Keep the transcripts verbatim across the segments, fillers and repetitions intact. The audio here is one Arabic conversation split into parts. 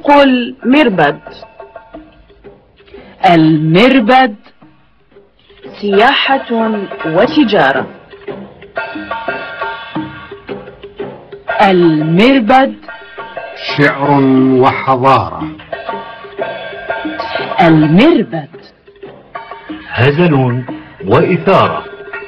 سوق المربد. المربد سياحة وتجارة. المربد شعر وحضارة. المربد هزل وإثارة.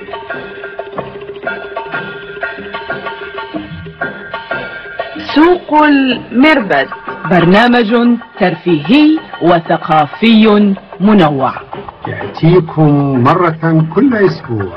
سوق المربد برنامج ترفيهي وثقافي منوع يأتيكم مرة كل أسبوع.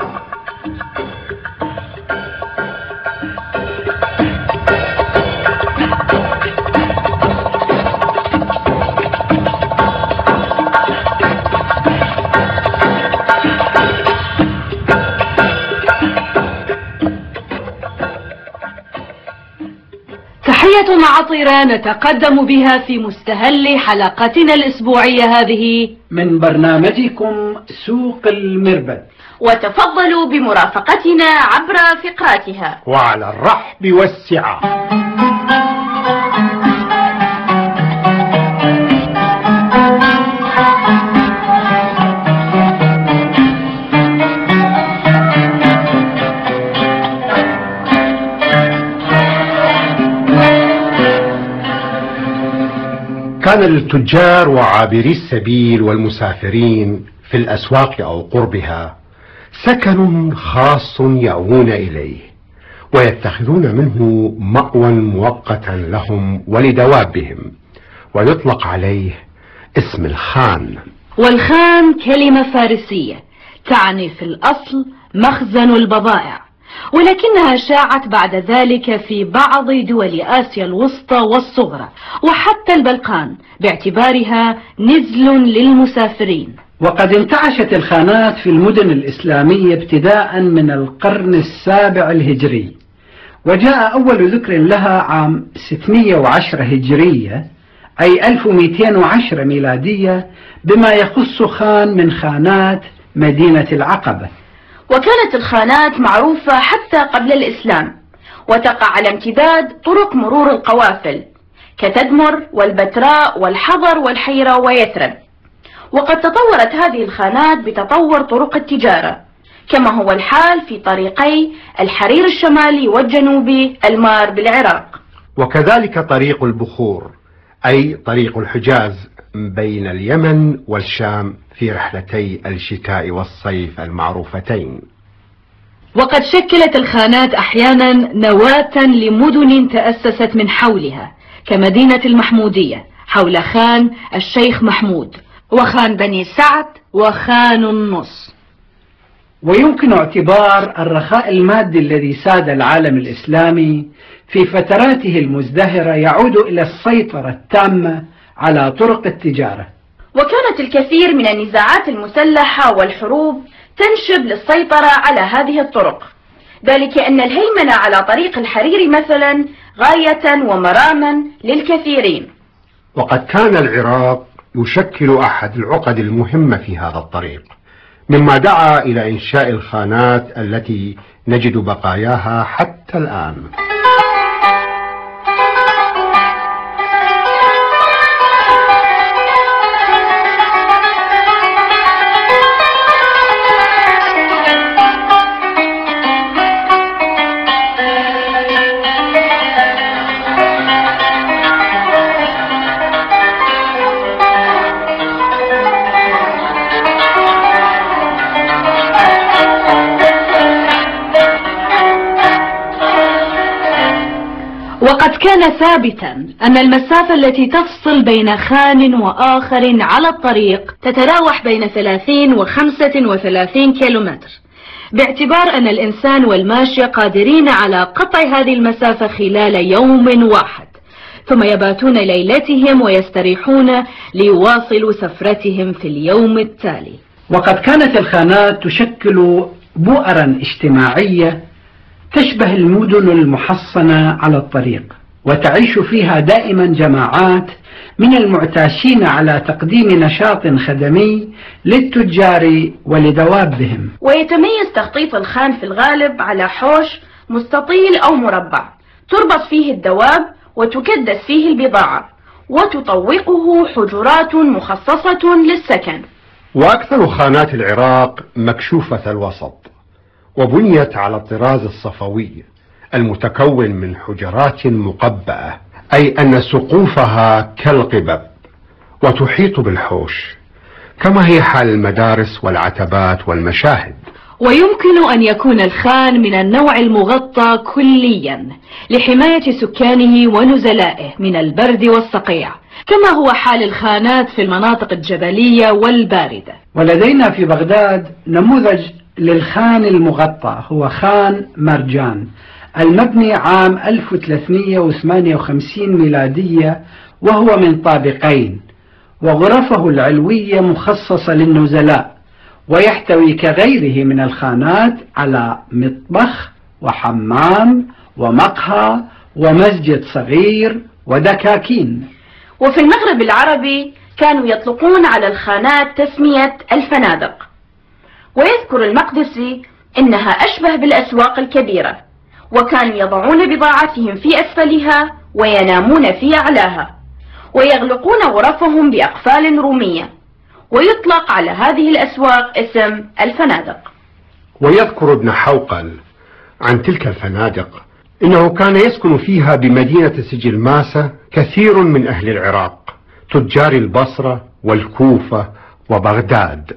تحية عطرة نتقدم بها في مستهل حلقتنا الأسبوعية هذه من برنامجكم سوق المربد، وتفضلوا بمرافقتنا عبر فقراتها وعلى الرحب والسعة. كان للتجار وعابري السبيل والمسافرين في الأسواق أو قربها سكن خاص يأوون إليه ويتخذون منه مأوى مؤقتا لهم ولدوابهم، ويطلق عليه اسم الخان. والخان كلمة فارسية تعني في الأصل مخزن البضائع، ولكنها شاعت بعد ذلك في بعض دول آسيا الوسطى والصغرى وحتى البلقان باعتبارها نزل للمسافرين. وقد انتعشت الخانات في المدن الإسلامية ابتداء من القرن السابع الهجري، وجاء أول ذكر لها عام ستمئة وعشرة هجرية أي ألف ومئتين وعشرة ميلادية بما يخص خان من خانات مدينة العقبة. وكانت الخانات معروفة حتى قبل الإسلام، وتقع على امتداد طرق مرور القوافل كتدمر والبتراء والحضر والحيرة ويثرب. وقد تطورت هذه الخانات بتطور طرق التجارة، كما هو الحال في طريقي الحرير الشمالي والجنوبي المار بالعراق، وكذلك طريق البخور أي طريق الحجاز بين اليمن والشام في رحلتي الشتاء والصيف المعروفتين. وقد شكلت الخانات أحيانا نواة لمدن تأسست من حولها كمدينة المحمودية حول خان الشيخ محمود وخان بني سعد وخان النص. ويمكن اعتبار الرخاء المادي الذي ساد العالم الإسلامي في فتراته المزدهرة يعود إلى السيطرة التامة على طرق التجارة. وكانت الكثير من النزاعات المسلحة والحروب تنشب للسيطرة على هذه الطرق، ذلك أن الهيمنة على طريق الحرير مثلا غاية ومراما للكثيرين. وقد كان العراق يشكل أحد العقد المهمة في هذا الطريق، مما دعا إلى إنشاء الخانات التي نجد بقاياها حتى الآن. وقد كان ثابتا أن المسافة التي تفصل بين خان وآخر على الطريق تتراوح بين ثلاثين وخمسة وثلاثين كيلومتر، باعتبار أن الإنسان والماشية قادرين على قطع هذه المسافة خلال يوم واحد، ثم يباتون ليلتهم ويستريحون ليواصلوا سفرتهم في اليوم التالي. وقد كانت الخانات تشكل بؤرا اجتماعية تشبه المدن المحصنة على الطريق، وتعيش فيها دائما جماعات من المعتاشين على تقديم نشاط خدمي للتجار ولدوابهم. ويتميز تخطيط الخان في الغالب على حوش مستطيل أو مربع تربط فيه الدواب وتكدس فيه البضاعة، وتطوقه حجرات مخصصة للسكن. وأكثر خانات العراق مكشوفة الوسط، وبنيت على الطراز الصفوي المتكون من حجرات مقبأة، أي أن سقوفها كالقبب وتحيط بالحوش، كما هي حال المدارس والعتبات والمشاهد. ويمكن أن يكون الخان من النوع المغطى كليا لحماية سكانه ونزلائه من البرد والصقيع، كما هو حال الخانات في المناطق الجبلية والباردة. ولدينا في بغداد نموذج للخان المغطى، هو خان مرجان المبني عام ألف وثلاثمئة وثمانية وخمسين ميلادية، وهو من طابقين، وغرفه العلوية مخصصة للنزلاء، ويحتوي كغيره من الخانات على مطبخ وحمام ومقهى ومسجد صغير ودكاكين. وفي المغرب العربي كانوا يطلقون على الخانات تسمية الفنادق. ويذكر المقدسي إنها أشبه بالأسواق الكبيرة، وكانوا يضعون بضاعتهم في أسفلها وينامون في أعلاها، ويغلقون غرفهم بأقفال رومية، ويطلق على هذه الأسواق اسم الفنادق. ويذكر ابن حوقل عن تلك الفنادق إنه كان يسكن فيها بمدينة سجل ماسة كثير من أهل العراق، تجار البصرة والكوفة وبغداد.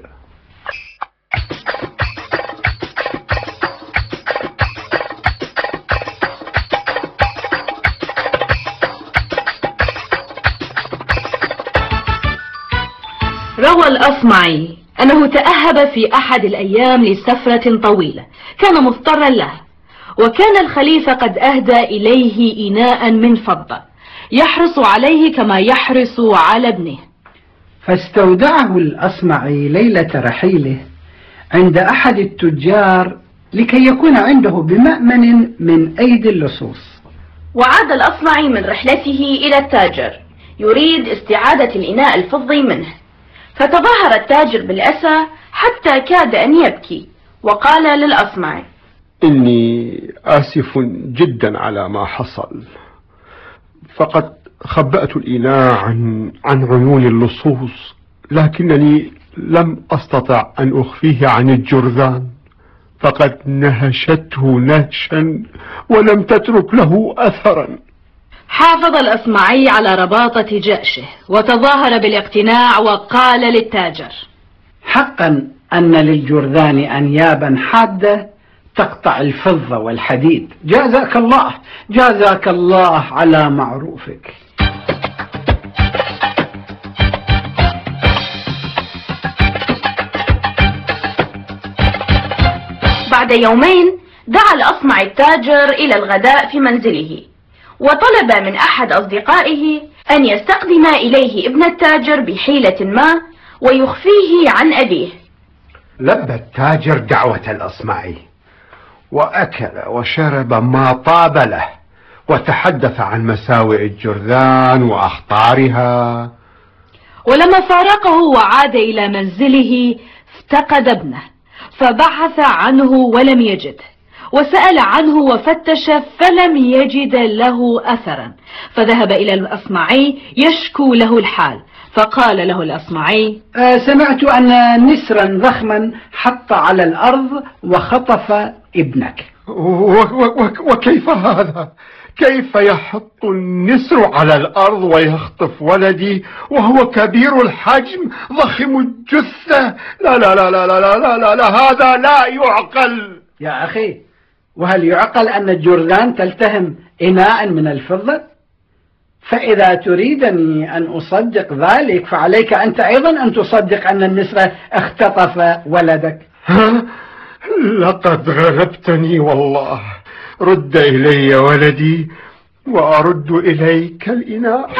روى الأصمعي أنه تأهب في أحد الأيام لسفرة طويلة كان مضطرا لها، وكان الخليفة قد أهدى إليه إناء من فضة يحرص عليه كما يحرص على ابنه، فاستودعه الأصمعي ليلة رحيله عند أحد التجار لكي يكون عنده بمأمن من أيدي اللصوص. وعاد الأصمعي من رحلته إلى التاجر يريد استعادة الإناء الفضي منه، فتظاهر التاجر بالأسى حتى كاد أن يبكي، وقال للأصمعي: إني آسف جدا على ما حصل، فقد خبأت الإناء عن, عن عيون اللصوص، لكنني لم أستطع أن أخفيه عن الجرذان، فقد نهشته نهشا ولم تترك له أثرا. حافظ الأصمعي على رباطة جأشه وتظاهر بالاقتناع، وقال للتاجر: حقا أن للجرذان أنيابا حادة تقطع الفضة والحديد، جازاك الله جازاك الله على معروفك. بعد يومين دعا الأصمعي التاجر إلى الغداء في منزله، وطلب من أحد أصدقائه أن يستقدم إليه ابن التاجر بحيلة ما ويخفيه عن أبيه. لبى التاجر دعوة الأصمعي وأكل وشرب ما طاب له، وتحدث عن مساوئ الجرذان وأخطارها. ولما فارقه وعاد إلى منزله افتقد ابنه، فبحث عنه ولم يجده، وسأل عنه وفتش فلم يجد له أثرا، فذهب إلى الأصمعي يشكو له الحال، فقال له الأصمعي: أه سمعت أن نسرا ضخما حط على الأرض وخطف ابنك. وكيف هذا؟ كيف يحط النسر على الأرض ويخطف ولدي وهو كبير الحجم ضخم الجثة؟ لا لا لا لا لا لا لا, لا هذا لا يعقل يا أخي. وهل يعقل أن الجرذان تلتهم إناء من الفضة؟ فإذا تريدني أن أصدق ذلك فعليك أنت أيضا أن تصدق أن النسر اختطف ولدك. ها؟ لقد غلبتني والله. رد إلي ولدي وأرد إليك الإناء.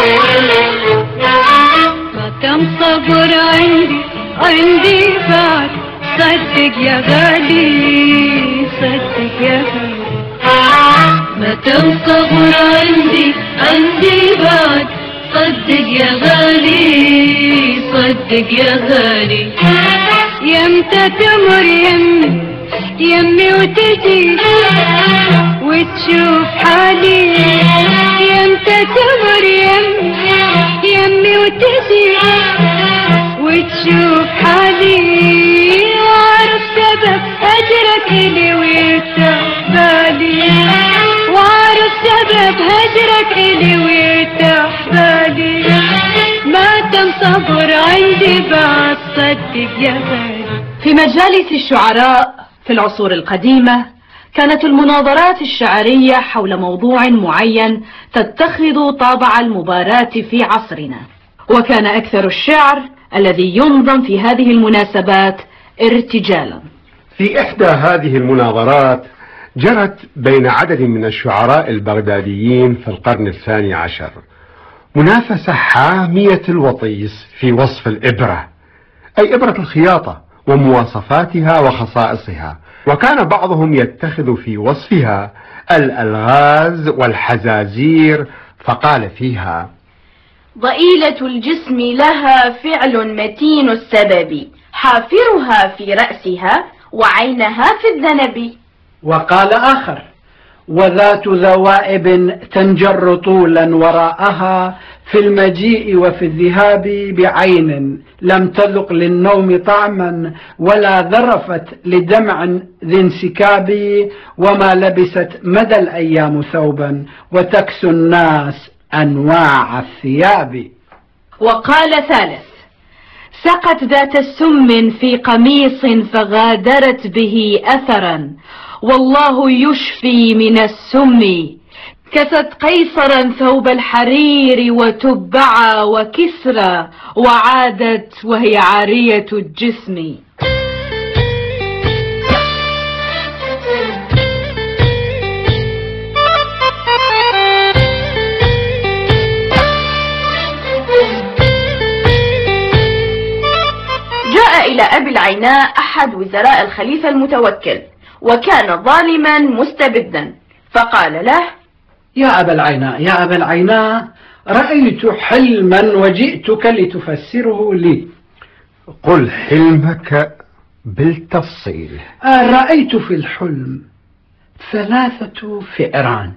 ما كم صبر عندي عندي بعد، صدق يا غالي صدق يا غالي. ما كم صبر عندي عندي بعد، صدق يا غالي صدق يا غالي. يمتى تمر يمي يمي وتجي وتشوف حالي، يمتى تمر يمي تبتدي وتشوف حالي وعرف سبب هجرك إلي ويرتاح بالي وعرف سبب هجرك إلي ويرتاح بالي ما تم صبر عندي بعد صدق يا غالي. في مجالس الشعراء في العصور القديمة كانت المناظرات الشعرية حول موضوع معين تتخذ طابع المباراة في عصرنا، وكان أكثر الشعر الذي ينظم في هذه المناسبات ارتجالا. في إحدى هذه المناظرات جرت بين عدد من الشعراء البغداديين في القرن الثاني عشر منافسة حامية الوطيس في وصف الإبرة، أي إبرة الخياطة ومواصفاتها وخصائصها، وكان بعضهم يتخذ في وصفها الألغاز والحزازير، فقال فيها: ضئيلة الجسم لها فعل متين السبب حافرها في رأسها وعينها في الذنب. وقال آخر: وذات ذوائب تنجر طولا وراءها في المجيء وفي الذهاب بعين لم تذق للنوم طعما ولا ذرفت لدمع ذي انسكاب وما لبست مدى الأيام ثوبا وتكسو الناس أنواع الثياب. وقال ثالث: سقت ذات سم في قميص فغادرت به أثرا والله يشفي من السم كست قيصرا ثوب الحرير وتبع وكسرى وعادت وهي عارية الجسم. جاء إلى أبي العيناء أحد وزراء الخليفة المتوكل وكان ظالما مستبدا، فقال له: يا أبا العيناء يا أبا العيناء رأيت حلما وجئتك لتفسره لي. قل حلمك بالتفصيل. رأيت في الحلم ثلاثة فئران،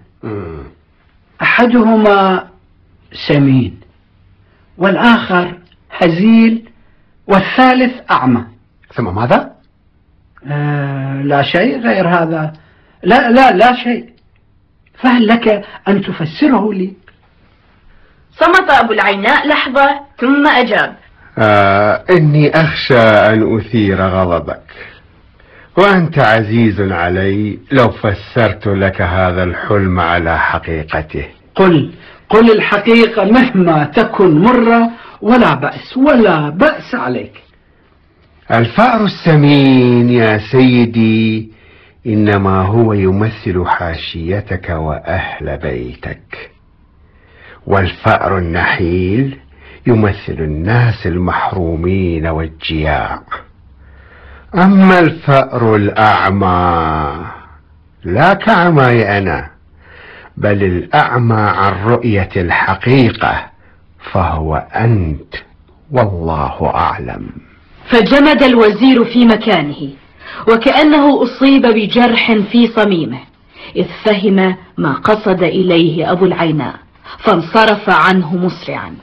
أحدهما سمين والآخر هزيل والثالث أعمى. ثم ماذا؟ آه لا شيء غير هذا. لا لا لا شيء. فهل لك أن تفسره لي؟ صمت أبو العيناء لحظة ثم أجاب: آه إني أخشى أن أثير غضبك، وأنت عزيز علي لو فسرت لك هذا الحلم على حقيقته. قل قل الحقيقة مهما تكن مرة ولا بأس ولا بأس عليك. الفأر السمين يا سيدي إنما هو يمثل حاشيتك وأهل بيتك، والفأر النحيل يمثل الناس المحرومين والجياع. أما الفأر الأعمى لا كعماي أنا، بل الأعمى عن رؤية الحقيقة، فهو أنت والله أعلم. فجمد الوزير في مكانه وكأنه أصيب بجرح في صميمه، إذ فهم ما قصد إليه أبو العيناء فانصرف عنه مسرعا.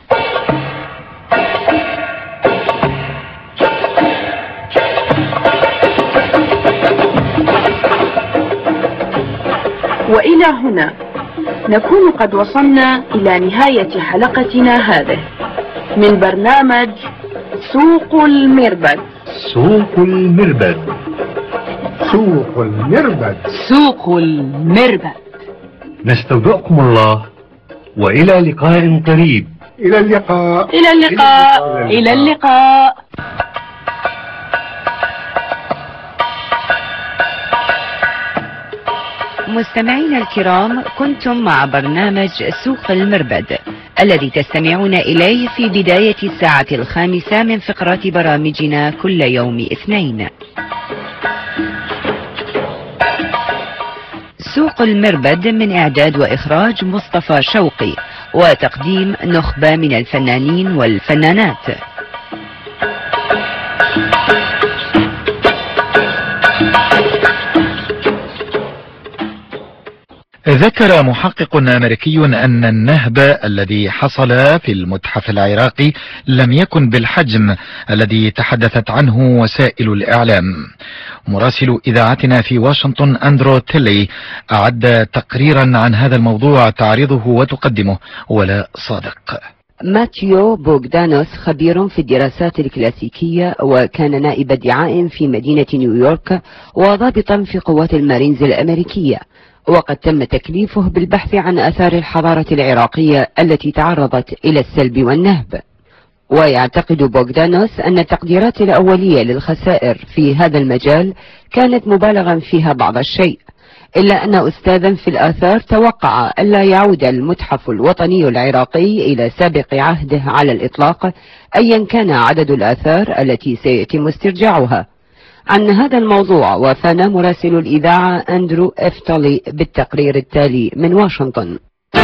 وإلى هنا نكون قد وصلنا إلى نهاية حلقتنا هذه من برنامج سوق المربد. سوق المربد. سوق المربد. سوق المربد. نستودعكم الله وإلى لقاء قريب. إلى اللقاء. إلى اللقاء. إلى اللقاء. مستمعينا الكرام، كنتم مع برنامج سوق المربد الذي تستمعون إليه في بداية الساعة الخامسة من فقرات برامجنا كل يوم اثنين. سوق المربد من إعداد وإخراج مصطفى شوقي، وتقديم نخبة من الفنانين والفنانات. ذكر محقق أمريكي أن النهب الذي حصل في المتحف العراقي لم يكن بالحجم الذي تحدثت عنه وسائل الإعلام. مراسل إذاعتنا في واشنطن أندرو تيلي أعد تقريرا عن هذا الموضوع تعرضه وتقدمه ولا صادق. ماتيو بوغدانوس خبير في الدراسات الكلاسيكية، وكان نائب ادعاء في مدينة نيويورك وضابطا في قوات المارينز الأمريكية، وقد تم تكليفه بالبحث عن آثار الحضارة العراقية التي تعرضت إلى السلب والنهب. ويعتقد بوغدانوس أن التقديرات الأولية للخسائر في هذا المجال كانت مبالغا فيها بعض الشيء، إلا أن أستاذا في الآثار توقع ألا يعود المتحف الوطني العراقي إلى سابق عهده على الإطلاق أيا كان عدد الآثار التي سيتم استرجاعها. عن هذا الموضوع وافانا مراسل الإذاعة أندرو إفتولي بالتقرير التالي من واشنطن.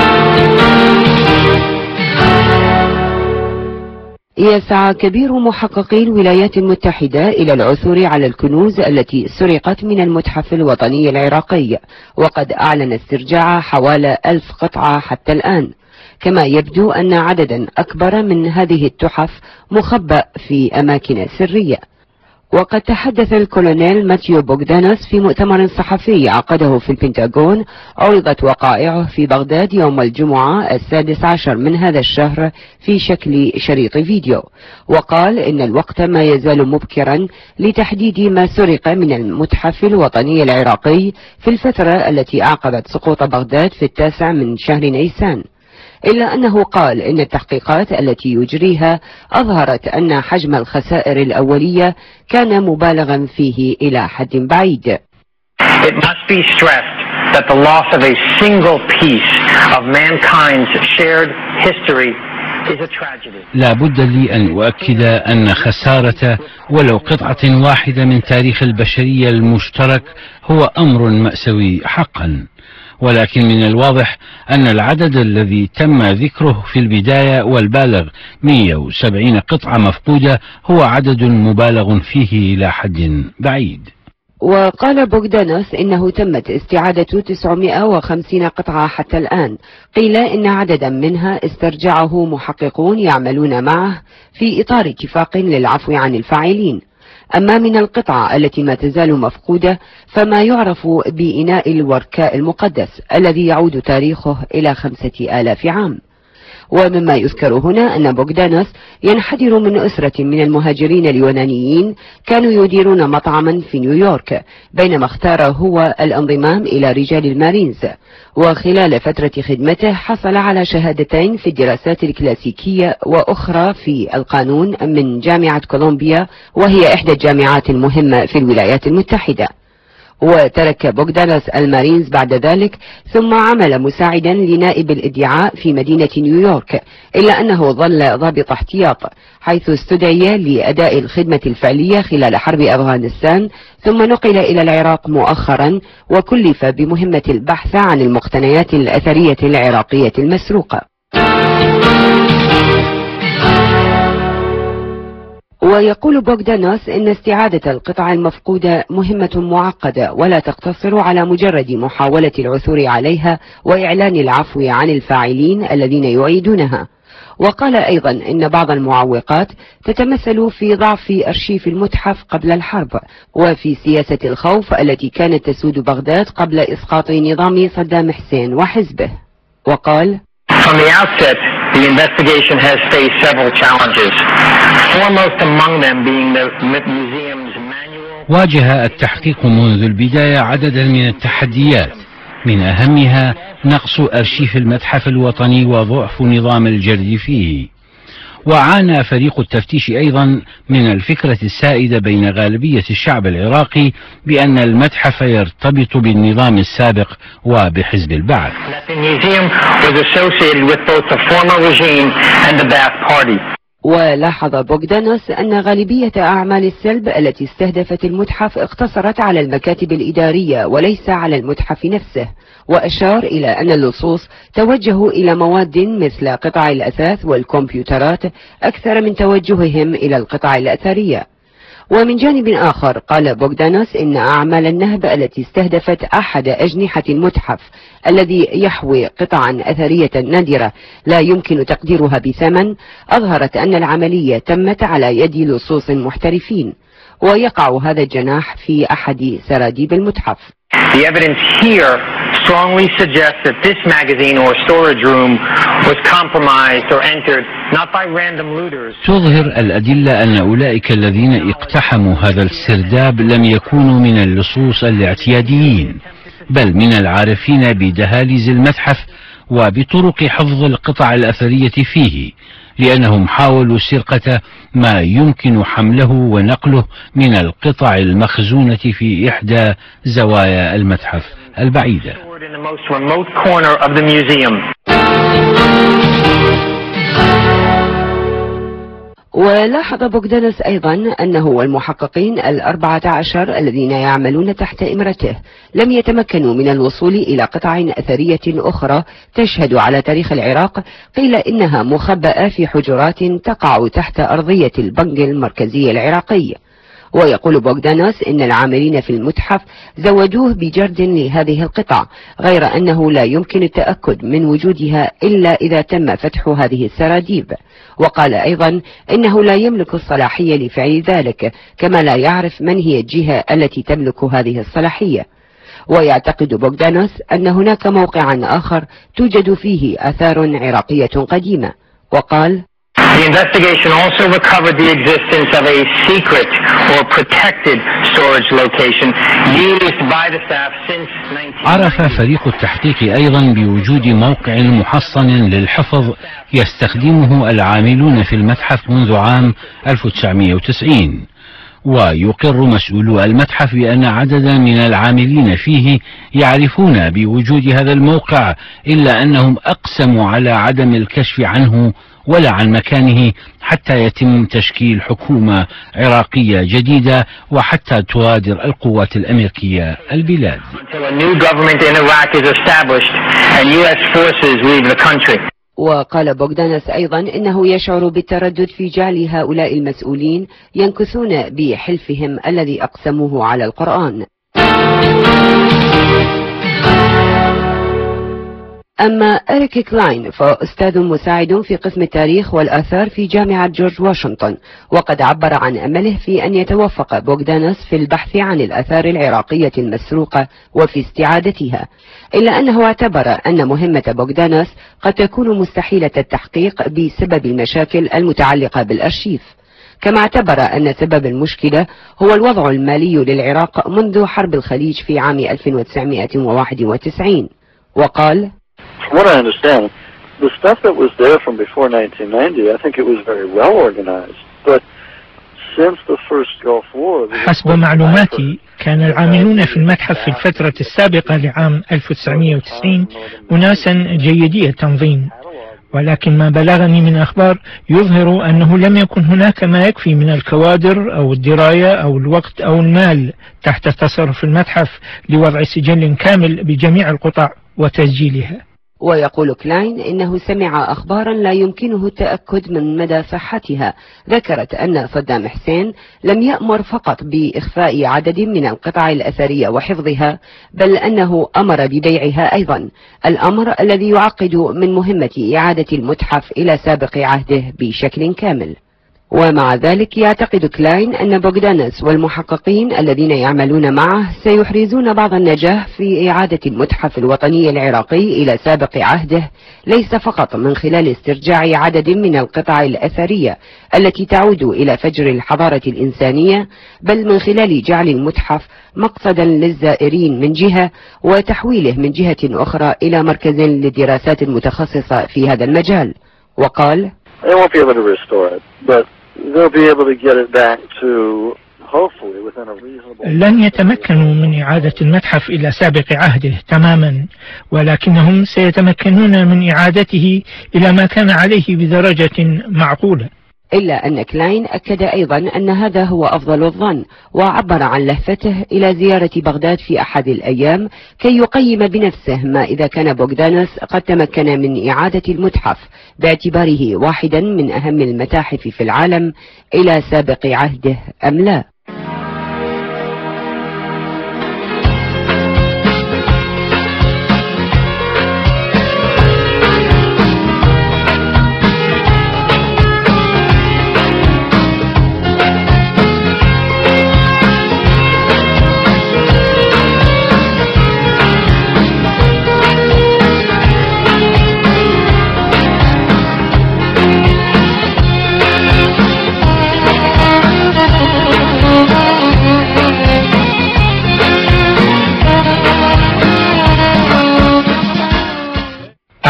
يسعى كبير محققي الولايات المتحدة إلى العثور على الكنوز التي سرقت من المتحف الوطني العراقي، وقد أعلن استرجاع حوالي ألف قطعة حتى الآن، كما يبدو أن عددا أكبر من هذه التحف مخبأ في أماكن سرية. وقد تحدث الكولونيل ماتيو بوغدانوس في مؤتمر صحفي عقده في البنتاغون، عرضت وقائعه في بغداد يوم الجمعة السادس عشر من هذا الشهر في شكل شريط فيديو، وقال إن الوقت ما يزال مبكرا لتحديد ما سرق من المتحف الوطني العراقي في الفترة التي أعقبت سقوط بغداد في التاسع من شهر نيسان، إلا أنه قال إن التحقيقات التي يجريها أظهرت أن حجم الخسائر الأولية كان مبالغا فيه إلى حد بعيد. It must be stressed that the loss of a single piece of mankind's shared history is a tragedy. لا بد لي أن أؤكد أن خسارة ولو قطعة واحدة من تاريخ البشرية المشترك هو أمر مأساوي حقا، ولكن من الواضح أن العدد الذي تم ذكره في البداية والبالغ مئة وسبعين قطعة مفقودة هو عدد مبالغ فيه إلى حد بعيد. وقال بوغدانوس إنه تمت استعادة تسعمئة وخمسين قطعة حتى الآن، قيل إن عددا منها استرجعه محققون يعملون معه في إطار اتفاق للعفو عن الفاعلين. أما من القطعة التي ما تزال مفقودة فما يعرف بإناء الوركاء المقدس الذي يعود تاريخه إلى خمسة آلاف عام. ومما يذكر هنا أن بوغدانوس ينحدر من أسرة من المهاجرين اليونانيين كانوا يديرون مطعما في نيويورك، بينما اختار هو الانضمام إلى رجال المارينز، وخلال فترة خدمته حصل على شهادتين في الدراسات الكلاسيكية وأخرى في القانون من جامعة كولومبيا، وهي إحدى الجامعات المهمة في الولايات المتحدة. وترك بوغدانوس المارينز بعد ذلك، ثم عمل مساعدا لنائب الادعاء في مدينة نيويورك، إلا أنه ظل ضابط احتياط حيث استدعي لأداء الخدمة الفعلية خلال حرب أفغانستان، ثم نقل إلى العراق مؤخرا وكلف بمهمة البحث عن المقتنيات الأثرية العراقية المسروقة. ويقول بوغدانوس إن استعادة القطع المفقودة مهمة معقدة ولا تقتصر على مجرد محاولة العثور عليها وإعلان العفو عن الفاعلين الذين يعيدونها. وقال أيضا إن بعض المعوقات تتمثل في ضعف أرشيف المتحف قبل الحرب، وفي سياسة الخوف التي كانت تسود بغداد قبل إسقاط نظام صدام حسين وحزبه. وقال: From the outset, the investigation has faced several challenges, foremost among them being the museum's manual. واجه التحقيق منذ البداية عددا من التحديات، من أهمها نقص أرشيف المتحف الوطني وضعف نظام الجرد فيه. وعانى فريق التفتيش أيضا من الفكرة السائدة بين غالبية الشعب العراقي بأن المتحف يرتبط بالنظام السابق وبحزب البعث. ولاحظ بوغدانوس أن غالبية أعمال السلب التي استهدفت المتحف اقتصرت على المكاتب الإدارية وليس على المتحف نفسه، وأشار إلى أن اللصوص توجهوا إلى مواد مثل قطع الأثاث والكمبيوترات أكثر من توجههم إلى القطع الأثرية. ومن جانب آخر قال بوغدانوس إن أعمال النهب التي استهدفت أحد أجنحة المتحف الذي يحوي قطعا أثرية نادرة لا يمكن تقديرها بثمن أظهرت أن العملية تمت على يد لصوص محترفين، ويقع هذا الجناح في أحد سراديب المتحف. The evidence here strongly suggests that this magazine or storage room was compromised or entered not by random looters. تظهر الأدلة أن أولئك الذين اقتحموا هذا السرداب لم يكونوا من اللصوص الاعتياديين، بل من العارفين بدهاليز المتحف وبطرق حفظ القطع الأثرية فيه، لأنهم حاولوا سرقة ما يمكن حمله ونقله من القطع المخزونة في إحدى زوايا المتحف البعيدة. ولاحظ بوغدانوس أيضا أنه والمحققين الأربعة عشر الذين يعملون تحت إمرته لم يتمكنوا من الوصول إلى قطع أثرية أخرى تشهد على تاريخ العراق قيل إنها مخبأة في حجرات تقع تحت أرضية البنك المركزي العراقي. ويقول بوغدانوس إن العاملين في المتحف زودوه بجرد لهذه القطع، غير أنه لا يمكن التأكد من وجودها إلا إذا تم فتح هذه السراديب. وقال أيضا إنه لا يملك الصلاحية لفعل ذلك، كما لا يعرف من هي الجهة التي تملك هذه الصلاحية. ويعتقد بوغدانوس أن هناك موقعا آخر توجد فيه آثار عراقية قديمة، وقال: The investigation also recovered the existence of a secret or protected storage location used by the staff since nineteen ninety. عرف فريق التحقيق أيضا بوجود موقع محصن للحفظ يستخدمه العاملون في المتحف منذ عام ألف وتسعمئة وتسعين، ويقر مسؤولو المتحف بأن عددا من العاملين فيه يعرفون بوجود هذا الموقع، إلا أنهم أقسموا على عدم الكشف عنه ولا عن مكانه حتى يتم تشكيل حكومة عراقية جديدة وحتى تغادر القوات الأمريكية البلاد. وقال بوغدانوس أيضا إنه يشعر بالتردد في جعل هؤلاء المسؤولين ينكثون بحلفهم الذي أقسموه على القرآن. أما إريك كلاين فأستاذ مساعد في قسم التاريخ والآثار في جامعة جورج واشنطن، وقد عبر عن أمله في أن يتوفق بوغدانوس في البحث عن الآثار العراقية المسروقة وفي استعادتها، إلا أنه اعتبر أن مهمة بوغدانوس قد تكون مستحيلة التحقيق بسبب المشاكل المتعلقة بالأرشيف، كما اعتبر أن سبب المشكلة هو الوضع المالي للعراق منذ حرب الخليج في عام ألف وتسعمئة وواحد وتسعين. وقال: From what I understand, the stuff that was there from before nineteen ninety, I think it was very well organized. But since the first Gulf War, حسب معلوماتي كان العاملون في المتحف في الفترة السابقة لعام ألف وتسعمئة وتسعين أناسا جيدي التنظيم، ولكن ما بلغني من أخبار يظهر أنه لم يكن هناك ما يكفي من الكوادر أو الدراية أو الوقت أو المال تحت تصرف المتحف لوضع سجل كامل بجميع القطع وتسجيلها. ويقول كلاين إنه سمع أخبارا لا يمكنه التأكد من مدى صحتها ذكرت أن صدام حسين لم يأمر فقط بإخفاء عدد من القطع الأثرية وحفظها، بل أنه أمر ببيعها أيضا، الأمر الذي يعقد من مهمة إعادة المتحف إلى سابق عهده بشكل كامل. ومع ذلك يعتقد كلاين أن بوغدانوس والمحققين الذين يعملون معه سيحرزون بعض النجاح في إعادة المتحف الوطني العراقي إلى سابق عهده، ليس فقط من خلال استرجاع عدد من القطع الأثرية التي تعود إلى فجر الحضارة الإنسانية، بل من خلال جعل المتحف مقصدا للزائرين من جهة وتحويله من جهة أخرى إلى مركز للدراسات المتخصصة في هذا المجال. وقال: They won't be able to restore it, but they'll be able to get it back to hopefully within a reasonable. لن يتمكنوا من إعادة المتحف إلى سابق عهده تماما، ولكنهم سيتمكنون من إعادته إلى ما كان عليه بدرجة معقولة. إلا أن كلاين أكد أيضا أن هذا هو أفضل الظن، وعبر عن لهفته إلى زيارة بغداد في أحد الأيام كي يقيم بنفسه ما إذا كان بوغدانوس قد تمكن من إعادة المتحف باعتباره واحدا من أهم المتاحف في العالم إلى سابق عهده أم لا.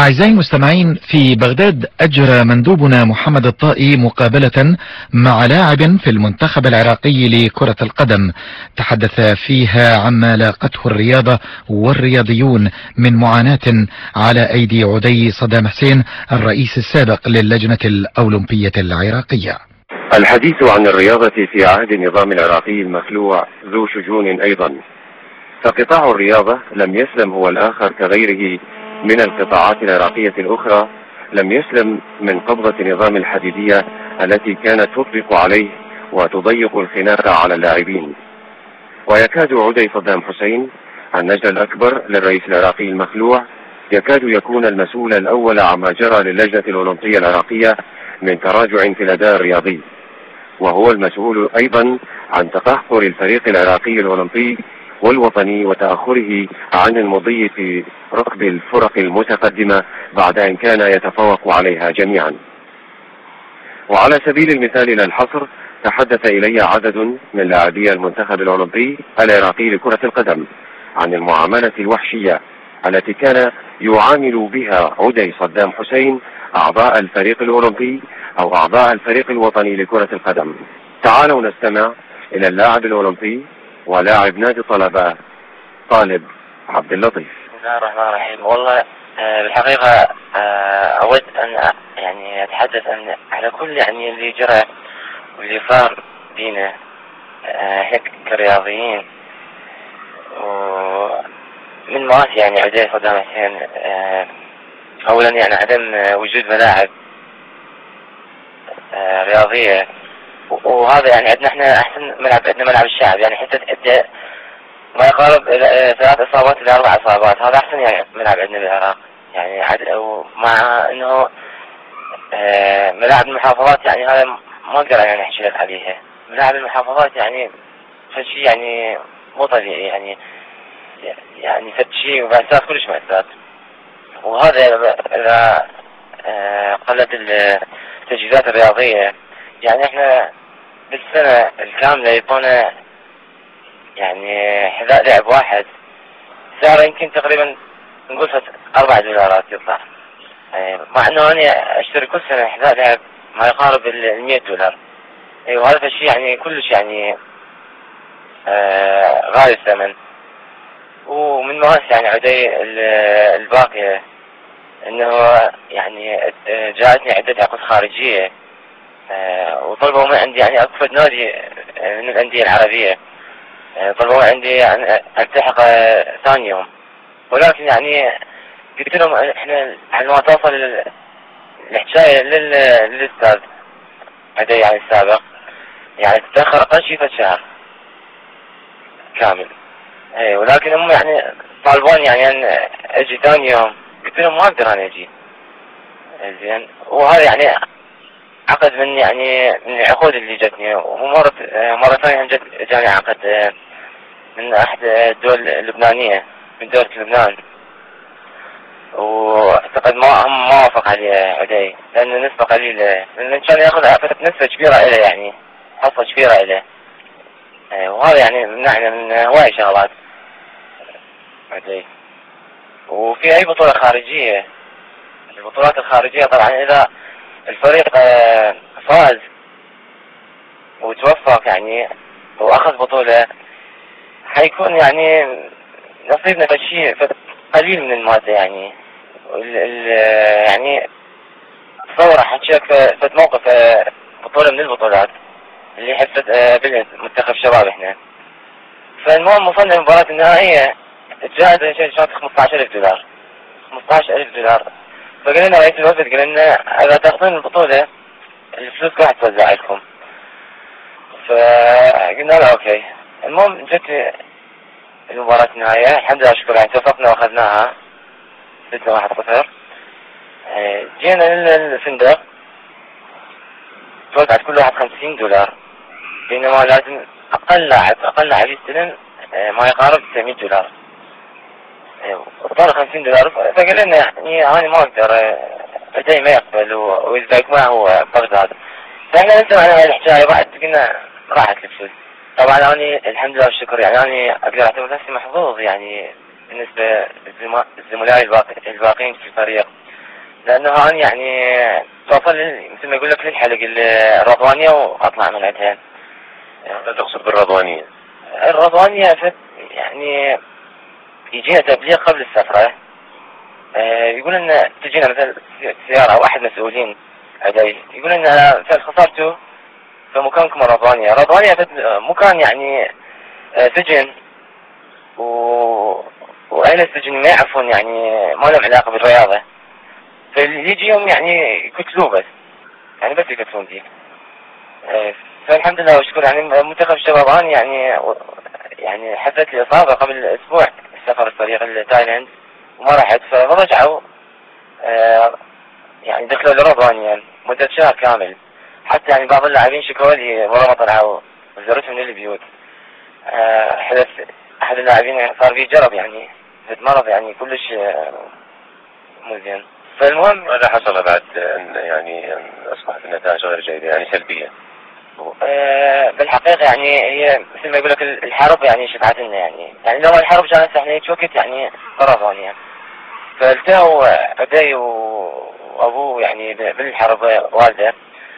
أعزائي المستمعين، في بغداد أجرى مندوبنا محمد الطائي مقابلة مع لاعب في المنتخب العراقي لكرة القدم تحدث فيها عما لاقته الرياضة والرياضيون من معاناة على أيدي عدي صدام حسين الرئيس السابق للجنة الأولمبية العراقية. الحديث عن الرياضة في عهد النظام العراقي المخلوع ذو شجون أيضا، فقطاع الرياضة لم يسلم هو الآخر كغيره من القطاعات العراقية الأخرى، لم يسلم من قبضة نظام الحديدية التي كانت تطبق عليه وتضيق الخناق على اللاعبين. ويكاد عدي صدام حسين النجل الأكبر للرئيس العراقي المخلوع يكاد يكون المسؤول الأول عما جرى للجنة الأولمبية العراقية من تراجع في الأداء الرياضي، وهو المسؤول أيضا عن تقهقر الفريق العراقي الأولمبي والوطني وتأخره عن المضي في ركب الفرق المتقدمة بعد أن كان يتفوق عليها جميعا. وعلى سبيل المثال لا الحصر، تحدث إلي عدد من لاعبي المنتخب الأولمبي العراقي لكرة القدم عن المعاملة الوحشية التي كان يعامل بها عدي صدام حسين أعضاء الفريق الأولمبي أو أعضاء الفريق الوطني لكرة القدم. تعالوا نستمع إلى اللاعب الأولمبي ولاعب نادي طلبة طالب عبد اللطيف. بسم الله الرحمن الرحيم. والله بالحقيقة أود أن يعني أتحدث عن على كل يعني اللي جرى واللي صار بينا هيك كرياضيين، ومن مواسي يعني عدي صدام حسين أولا يعني عدم وجود ملاعب رياضية، وهذا يعني عندنا احنا احسن ملعب، عندنا ملعب الشعب يعني حتى تأدي ما يقارب ثلاث اصابات الى اربع اصابات، هذا احسن يعني ملعب عندنا بالعراق يعني عد، ومع انه اه ملاعب المحافظات يعني هذا ما اقدر يعني احكي لك عليها. ملاعب المحافظات يعني فشي يعني مو طبيعي، يعني يعني فشي ومأساة كلش مأساة، وهذا اذا اه قلت التجهيزات الرياضية يعني احنا بالسنة الكاملة يبونا يعني حذاء لعب واحد سعره يمكن تقريبا نقول اربع دولارات يطلع، مع انه انا اشتري كل سنة حذاء لعب ما يقارب المية دولار. ايوه هذا الشيء يعني كلش يعني آه غالي الثمن. ومن مواسي يعني عدي الباقية انه يعني جاءتني عدة عقود خارجية آه وطلبوا من عندي يعني اكفد نادي من الاندية العربية، آه طلبوا عندي يعني التحق آه ثاني يوم، ولكن يعني قلت لهم احنا على ما توصل الحكاية للاستاذ عدي يعني السابق يعني تتأخر اقل شيء ثلاث شهر كامل. اي ولكن هم يعني طالبون يعني ان اجي ثاني يوم، قلت لهم ما اقدر انا اجي. زين وهذا يعني عقد من يعني من العقود اللي جتني، ومرة مرة ثانية جت جاني عقد من احد الدول اللبنانية من دولة لبنان، واعتقد ما هم ما وافق عليه عدي لأن النسبة قليلة، لأن كان ياخذ نسبة كبيرة إله يعني حصة كبيرة إله، وهذا يعني منعنا من هواي شغلات عدي. وفي أي بطولة خارجية، البطولات الخارجية طبعا إذا الفريق فاز وتوفق يعني وأخذ بطولة حيكون يعني نصيبنا بشيء قليل من المادة يعني ال ال يعني تصور حكي لك فت موقف بطولة من البطولات اللي حفت بالمنتخب شباب احنا، فالمهم وصلنا للمباراة النهائية الجائزة كانت خمسة عشر ألف دولار خمسة عشر ألف دولار، فقال لنا رئيس الوفد قال لنا اذا تاخذون البطولة الفلوس راح توزع لكم، فقلنا له اوكي. المهم جت المباراة النهائية الحمد لله شكرا يعني توفقنا واخذناها ستة واحد صفر. جينا للفندق توزعت كل واحد خمسين دولار، بينما لازم اقل لاعب اقل لاعب يستلم ما يقارب تسعمية دولار، وطار خمسين دولار. فقال لنا يعني انا ما اقدر عدي ما يقبل ويزبك ما هو بغداد، فاحنا نسمع عن الحكاية بعد قلنا راحت الفلوس. طبعا انا الحمد لله والشكر يعني انا اقدر اعتبر نفسي محظوظ يعني بالنسبة لزملائي الباقيين في الفريق، لانه انا يعني توصل مثل ما يقول لك للحلق الرضوانيه واطلع من عندها. ماذا تقصد بالرضوانيه؟ الرضوانيه يعني يجينا تبليغ قبل السفره، آه يقول ان تجينا مثلا سياره او احد مسؤولين علي يقول ان مثلا خسرته في مكانكم الرضوانيه. الرضوانيه مكان يعني آه سجن، و واهل السجن ما يعرفون يعني ما لهم علاقه بالرياضه، فاللي يجيهم يعني يقتلوه بس، يعني بس يقتلون فيه. آه فالحمد لله والشكر يعني منتخب الشباب يعني يعني حدث لي اصابه قبل اسبوع السفر الطريق لتايلاند وما رحت، فرجعوا آه يعني دخلوا الرضوانيه مده شهر كامل. حتى يعني بعض اللاعبين شكوا لي ورا ما طلعوا وزرتهم من البيوت. آه حدث احد اللاعبين صار فيه جرب يعني في مرض يعني كلش مو زين. فالمهم ماذا حصل بعد ان يعني ان اصبحت النتائج غير جيده يعني سلبيه؟ أه بالحقيقه يعني هي مثل ما يقول لك الحرب يعني شفعت لنا يعني يعني لو الحرب جالت احنا هيك وقت يعني طرفان يعني. فالتقوا ابي وابوه يعني بالحرب والده،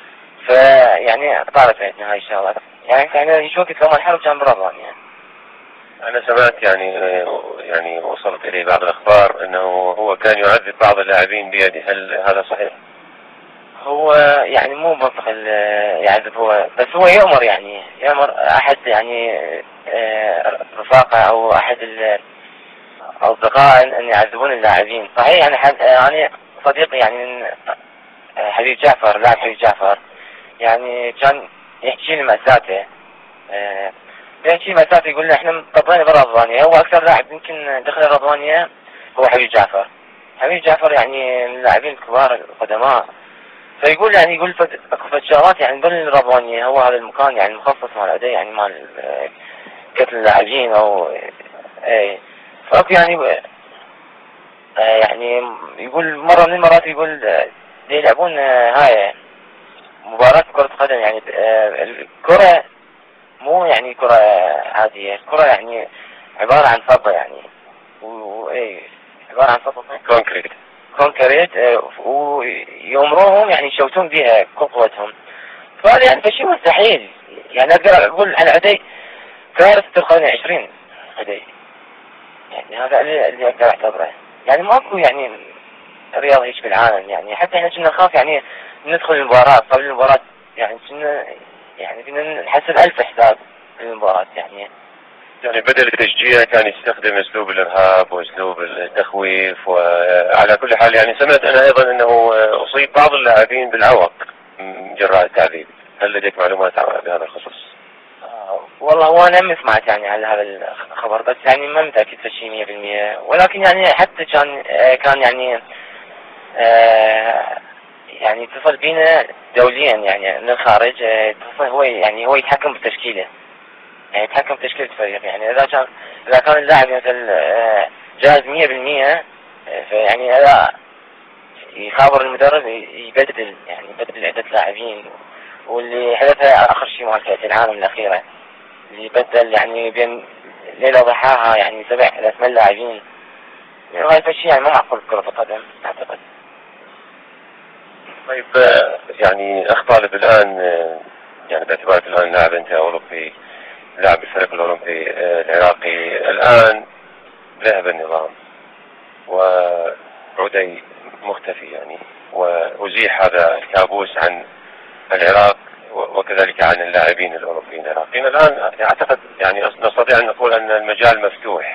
فيعني طارت بيتنا هاي ان شاء الله. يعني احنا هيك وقت لما الحرب كان برضوان يعني. أنا سمعت يعني يعني وصلت إلي بعض الأخبار أنه هو كان يعذب بعض اللاعبين بيده، هل هذا صحيح؟ هو يعني مو منطق يعذب هو، بس هو يأمر يعني يأمر أحد يعني رفاقه أو أحد الأصدقاء أن يعذبون اللاعبين. صحيح يعني يعني صديقي يعني حبيب جعفر لاعب حبيب جعفر يعني كان يحكي لي مأساته، يحكي مأساته يقول لي احنا مطبقين بالرضوانية. هو أكثر لاعب يمكن دخل الرضوانية هو حبيب جعفر. حبيب جعفر يعني من اللاعبين الكبار القدماء، فيقول يعني يقول فد شغلات يعني بالرضوانية هو هذا المكان يعني مخصص مع الأداء يعني مع قتل اللاعبين أو ايه. فأكو يعني يعني يقول مرة من المرات يقول يلعبون هاي مباراة كرة قدم يعني الكرة مو يعني كرة عادية، الكرة يعني عبارة عن فضة يعني وايه عبارة عن فضة كونكريت كونكريت ويمروهم يعني يشوتون بها قوتهم. فهذا يعني شيء مستحيل يعني. اقدر اقول عن عدي كارثة القرن العشرين عدي يعني هذا اللي اقدر اعتبره يعني. ماكو يعني رياضة هيك بالعالم يعني. حتى احنا كنا نخاف يعني ندخل المباراة قبل المباراة يعني كنا يعني كنا نحسب ألف حساب المباراة يعني. يعني بدل التشجيع كان يستخدم اسلوب الارهاب واسلوب التخويف. وعلى كل حال يعني سمعت انا ايضا انه اصيب بعض اللاعبين بالعوق من جراء التعذيب، هل لديك معلومات بهذا الخصوص؟ آه والله هو انا ما سمعت يعني على هذا الخبر، بس يعني ما متاكد شيء مية بالمية. ولكن يعني حتى كان كان يعني آه يعني اتصل بينا دوليا يعني من الخارج، اتصل هو يعني هو يتحكم بالتشكيله يعني يتحكم بتشكيلة الفريق يعني. إذا كان إذا كان اللاعب مثلا جاهز مية بالمية فيعني هذا يخابر المدرب يبدل يعني يبدل عدة لاعبين. واللي حدث آخر شيء مع كأس العالم الأخيرة اللي بدل يعني بين ليلة ضحاها يعني سبع إلى ثمان لاعبين. يعني هذا الشيء يعني ما معقول كرة القدم أعتقد. طيب يعني أخ طالب الآن يعني باعتبارك الآن لاعب أنت أوروبي لاعب الفريق الأولمبي العراقي، الآن ذهب النظام وعدي مختفي يعني وأزيح هذا الكابوس عن العراق وكذلك عن اللاعبين الأوروبيين العراقيين. الآن أعتقد يعني نستطيع أن نقول أن المجال مفتوح.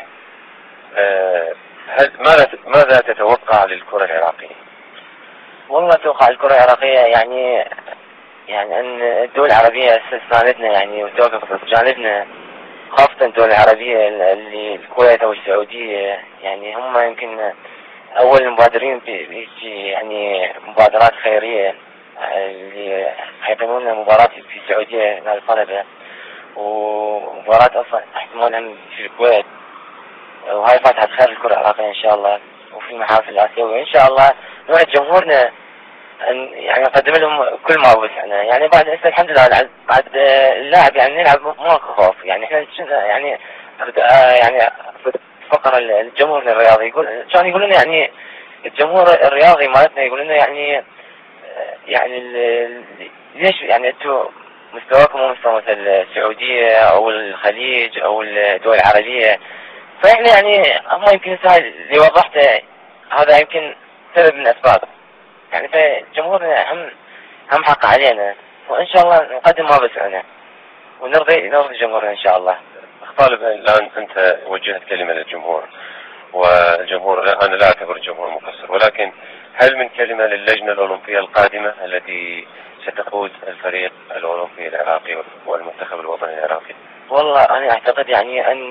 هل ماذا ماذا تتوقع للكرة العراقية؟ والله أتوقع الكرة العراقية يعني يعني أن الدول العربية استساندتنا يعني وتوقف بجانبنا، خاصة الدول العربية اللي الكويت أو السعودية يعني هم يمكن أول المبادرين بيجي يعني مبادرات خيرية اللي حيقيمون لنا مباراة في السعودية للطلبة ومباراة أصلا احتمالا في الكويت، وهاي فاتحة خير الكرة العراقية إن شاء الله وفي المحافل الآسيوية إن شاء الله. نوعد جمهورنا أن يعني نقدم لهم كل ما وسعنا يعني. بعد الحمد لله بعد اللاعب يعني نلعب ماكو خوف يعني. احنا يعني يعني فقر الجمهور الرياضي يقول كان يقولون يعني الجمهور الرياضي مالتنا يقول لنا يعني يعني ليش يعني انتم مستواكم مو مستوى مثل السعودية او الخليج او الدول العربية. فاحنا يعني ما يمكن اللي وضحته هذا يمكن سبب من الاسباب. يعني فجمهورنا هم هم حق علينا، وان شاء الله نقدم ما بسعنا ونرضي نرضي جمهورنا ان شاء الله. طالب الان انت وجهت كلمة للجمهور، والجمهور انا لا اعتبر الجمهور مقصر، ولكن هل من كلمة للجنة الأولمبية القادمة التي ستقود الفريق الأولمبي العراقي والمنتخب الوطني العراقي؟ والله أنا أعتقد يعني أن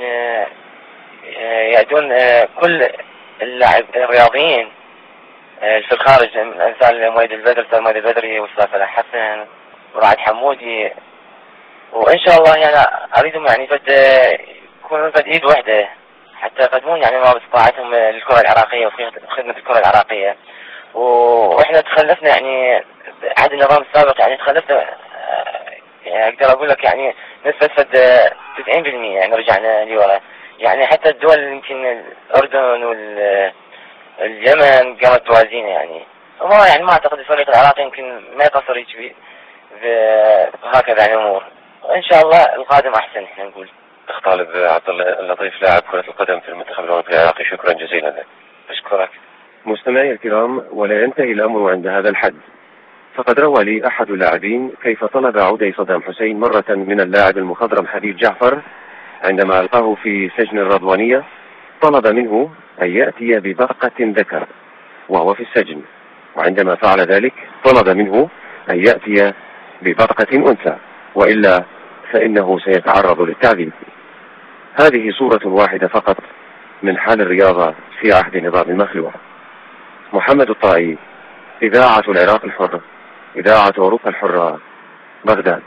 يأتون كل اللاعب الرياضيين في الخارج، مثل مؤيد البدر، أستاذ مؤيد البدري والأستاذ فلاح حسن ورعد حمودي، وإن شاء الله يعني أريدهم يعني قد يكونوا قد إيد واحدة حتى يقدمون يعني ما باستطاعتهم للكرة العراقية وخدمة الكرة العراقية. واحنا تخلفنا يعني عهد النظام السابق، يعني تخلفنا يعني اقدر اقول لك يعني نسبة تسعين بالمئة يعني رجعنا لورا. يعني حتى الدول يمكن الاردن واليمن قامت توازينا يعني. وما يعني ما اعتقد الفريق العراقي يمكن ما يقصر يجي هكذا يعني امور. وان شاء الله القادم احسن احنا نقول. اخ طالب عبد الله اللطيف لاعب كرة القدم في المنتخب الأولمبي العراقي، شكرا جزيلا لك. اشكرك. مستمعي الكرام، ولا ينتهي الأمر عند هذا الحد، فقد روى لي أحد اللاعبين كيف طلب عودي صدام حسين مرة من اللاعب المخضرم حبيب جعفر عندما ألقاه في سجن الرضوانية، طلب منه أن يأتي ببرقة ذكر وهو في السجن، وعندما فعل ذلك طلب منه أن يأتي ببرقة أنثى وإلا فإنه سيتعرض للتعذيب. هذه صورة واحدة فقط من حال الرياضة في عهد نظام المخلوع. محمد الطائي، إذاعة العراق الحر، إذاعة أوروبا الحرة، بغداد.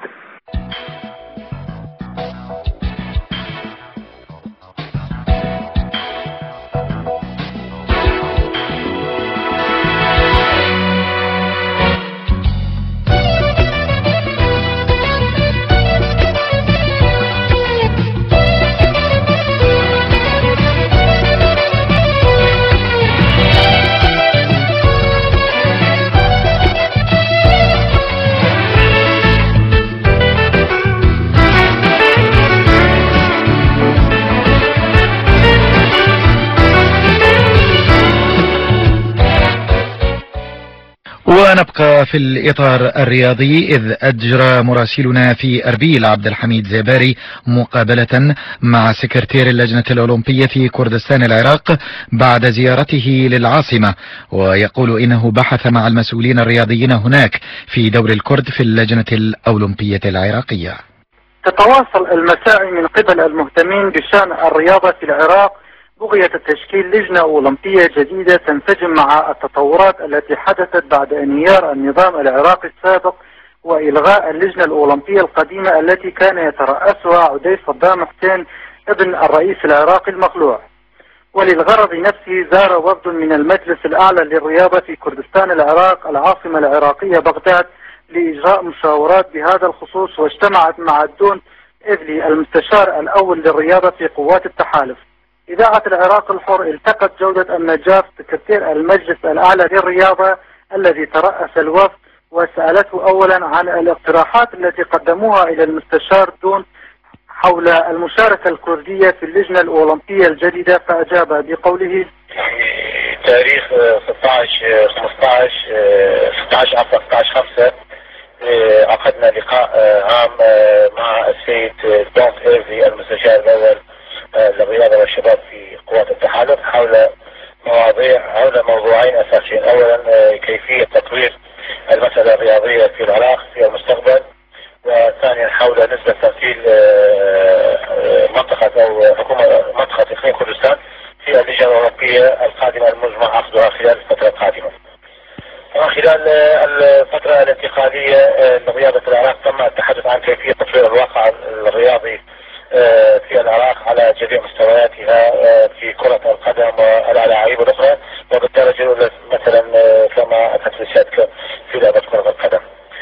ونبقى في الإطار الرياضي، إذ أجرى مراسلنا في أربيل عبد الحميد زباري مقابلة مع سكرتير اللجنة الأولمبية في كردستان العراق بعد زيارته للعاصمة، ويقول إنه بحث مع المسؤولين الرياضيين هناك في دور الكرد في اللجنة الأولمبية العراقية. تتواصل المساعي من قبل المهتمين بشأن الرياضة في العراق بغية تشكيل لجنة أولمبية جديدة تنسجم مع التطورات التي حدثت بعد انهيار النظام العراقي السابق وإلغاء اللجنة الأولمبية القديمة التي كان يترأسها عدي صدام حسين ابن الرئيس العراقي المخلوع. وللغرض نفسه زار وفد من المجلس الأعلى للرياضة في كردستان العراق العاصمة العراقية بغداد لإجراء مشاورات بهذا الخصوص، واجتمعت مع الدون إفلي المستشار الأول للرياضة في قوات التحالف. إذاعة العراق الحر التقت جودة النجار سكرتير المجلس الأعلى للرياضة الذي ترأس الوفد وسألته أولا عن الاقتراحات التي قدموها إلى المستشار دون حول المشاركة الكردية في اللجنة الأولمبية الجديدة، فأجاب بقوله: تاريخ ستة عشر خمسة عشر ستة عشر ستة عشر خمسة عقدنا لقاء هام مع السيد دون إيرفي المستشار الأول للرياضة والشباب في قوات التحالف حول مواضيع حول موضوعين أساسيين. أولا كيفية تطوير المسألة الرياضية في العراق في المستقبل، وثانيا حول نسبة تمثيل منطقة أو حكومة منطقة إقليم كردستان في اللجنة الأوروبية القادمة المزمع عقدها خلال الفترة القادمة. خلال الفترة الانتقالية لرياضة العراق تم التحدث عن كيفية تطوير الواقع الرياضي في العراق على جميع مستوياتها في كرة القدم والألاعيب الأخرى، وبالتالي مثلا كما أتت الشركة في لعبة كرة القدم.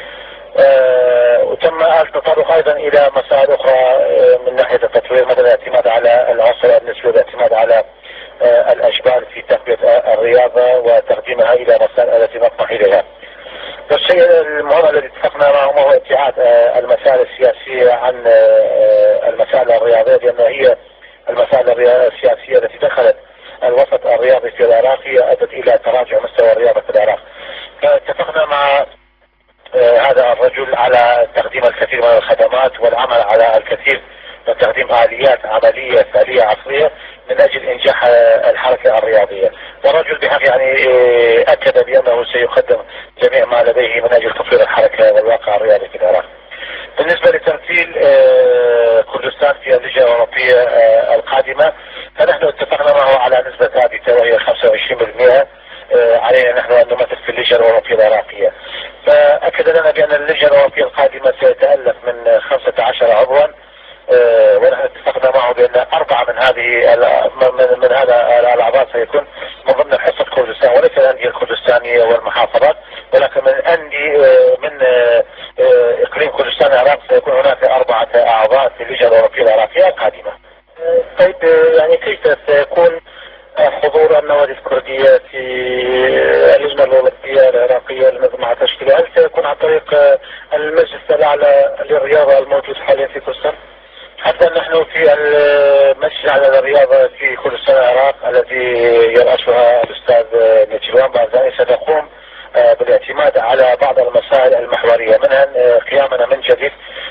وتم التطرق أيضا إلى مسائل أخرى من ناحية التطوير، مثلا الاعتماد على العنصر النسبي والاعتماد على الأشبال في تقوية الرياضة، و وتقديمها إلى مسائل التي نطمح إليها. الشيء المهم الذي اتفقنا معه هو ابتعاد المسائل السياسية عن المسائل الرياضية، لأن هي المسائل السياسية التي دخلت الوسط الرياضي في العراق هي أدت إلى تراجع مستوى الرياضة في العراق. فاتفقنا مع هذا الرجل على تقديم الكثير من الخدمات والعمل على الكثير من تقديم آليات عملية فعلية عصرية من أجل إنجاح الحركة الرياضية. والرجل بحق يعني أكد بأنه سيقدم جميع ما لديه من أجل تطوير الحركة والواقع الرياضي في العراق. بالنسبة لتمثيل كردستان في اللجنة الأوروبية القادمة، فنحن اتفقنا معه على نسبة ثابتة وهي خمسة وعشرين بالمئة. علينا نحن أن نمثل في اللجنة الأوروبية العراقية. فأكد لنا بأن اللجنة الأوروبية القادمة سيتألف من خمسة عشر عضوا، ونحن اتفقنا معه بأن أربعة من هذه من, من هذا الأعضاء سيكون من ضمن حصة كردستان، وليس الأندية الكردستانية والمحافظات، ولكن من أندية من إقليم كردستان العراق سيكون هناك أربعة أعضاء في اللجنة الأوروبية العراقية القادمة. طيب يعني كيف سيكون حضور النوادي الكردية في اللجنة الأولمبية العراقية المنظمة مع تشكيلها؟ هل سيكون عن طريق المجلس الأعلى للرياضة الموجود حاليا في كردستان؟ حتى نحن في المجلس الأعلى للرياضة في كردستان العراق الذي يرأسها الأستاذ نيتشيروان بارزاني سنقوم بالاعتماد على بعض المسائل المحورية، منها قيامنا من جديد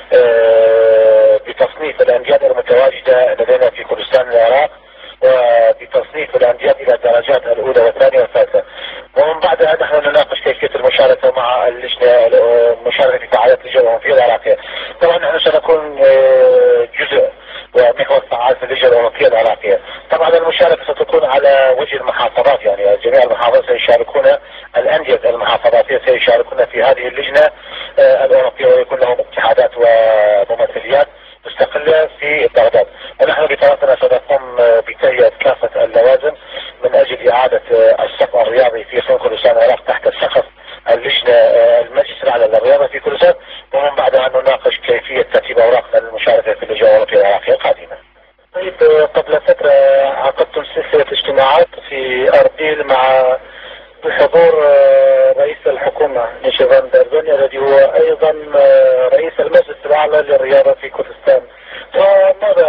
بتصنيف الأندية المتواجدة لدينا في كردستان العراق، وبتصنيف الأندية إلى الدرجات الأولى والثانية والثالثة. ومن بعدها نحن نناقش كيفية المشاركة مع اللجنة المشاركة في فعاليات اللجنة الأوروبية العراقية. طبعا نحن سنكون جزء ومحور فعال في اللجنة الأوروبية العراقية. طبعا المشاركة ستكون على وجه المحافظات، يعني جميع المحافظات سيشاركون، الأندية المحافظاتية سيشاركون في هذه اللجنة الأوروبية، ويكون لهم اتحادات وممثليات مستقلة في بغداد. ونحن بطرفنا سنقوم بتهيئة كافة اللوازم من أجل إعادة الصف الرياضي في كردستان العراق تحت سقف اللجنة المجلس الأعلى للرياضة في كردستان، ومن بعدها نناقش كيفية ترتيب أوراقنا للمشاركة في اللجنة الأوروبية العراقية القادمة. طيب قبل فترة عقدتم سلسلة اجتماعات في أربيل مع بحضور رئيس الحكومة نيشيروان بارزاني الذي هو أيضا رئيس المجلس الأعلى للرياضة في كردستان. وماذا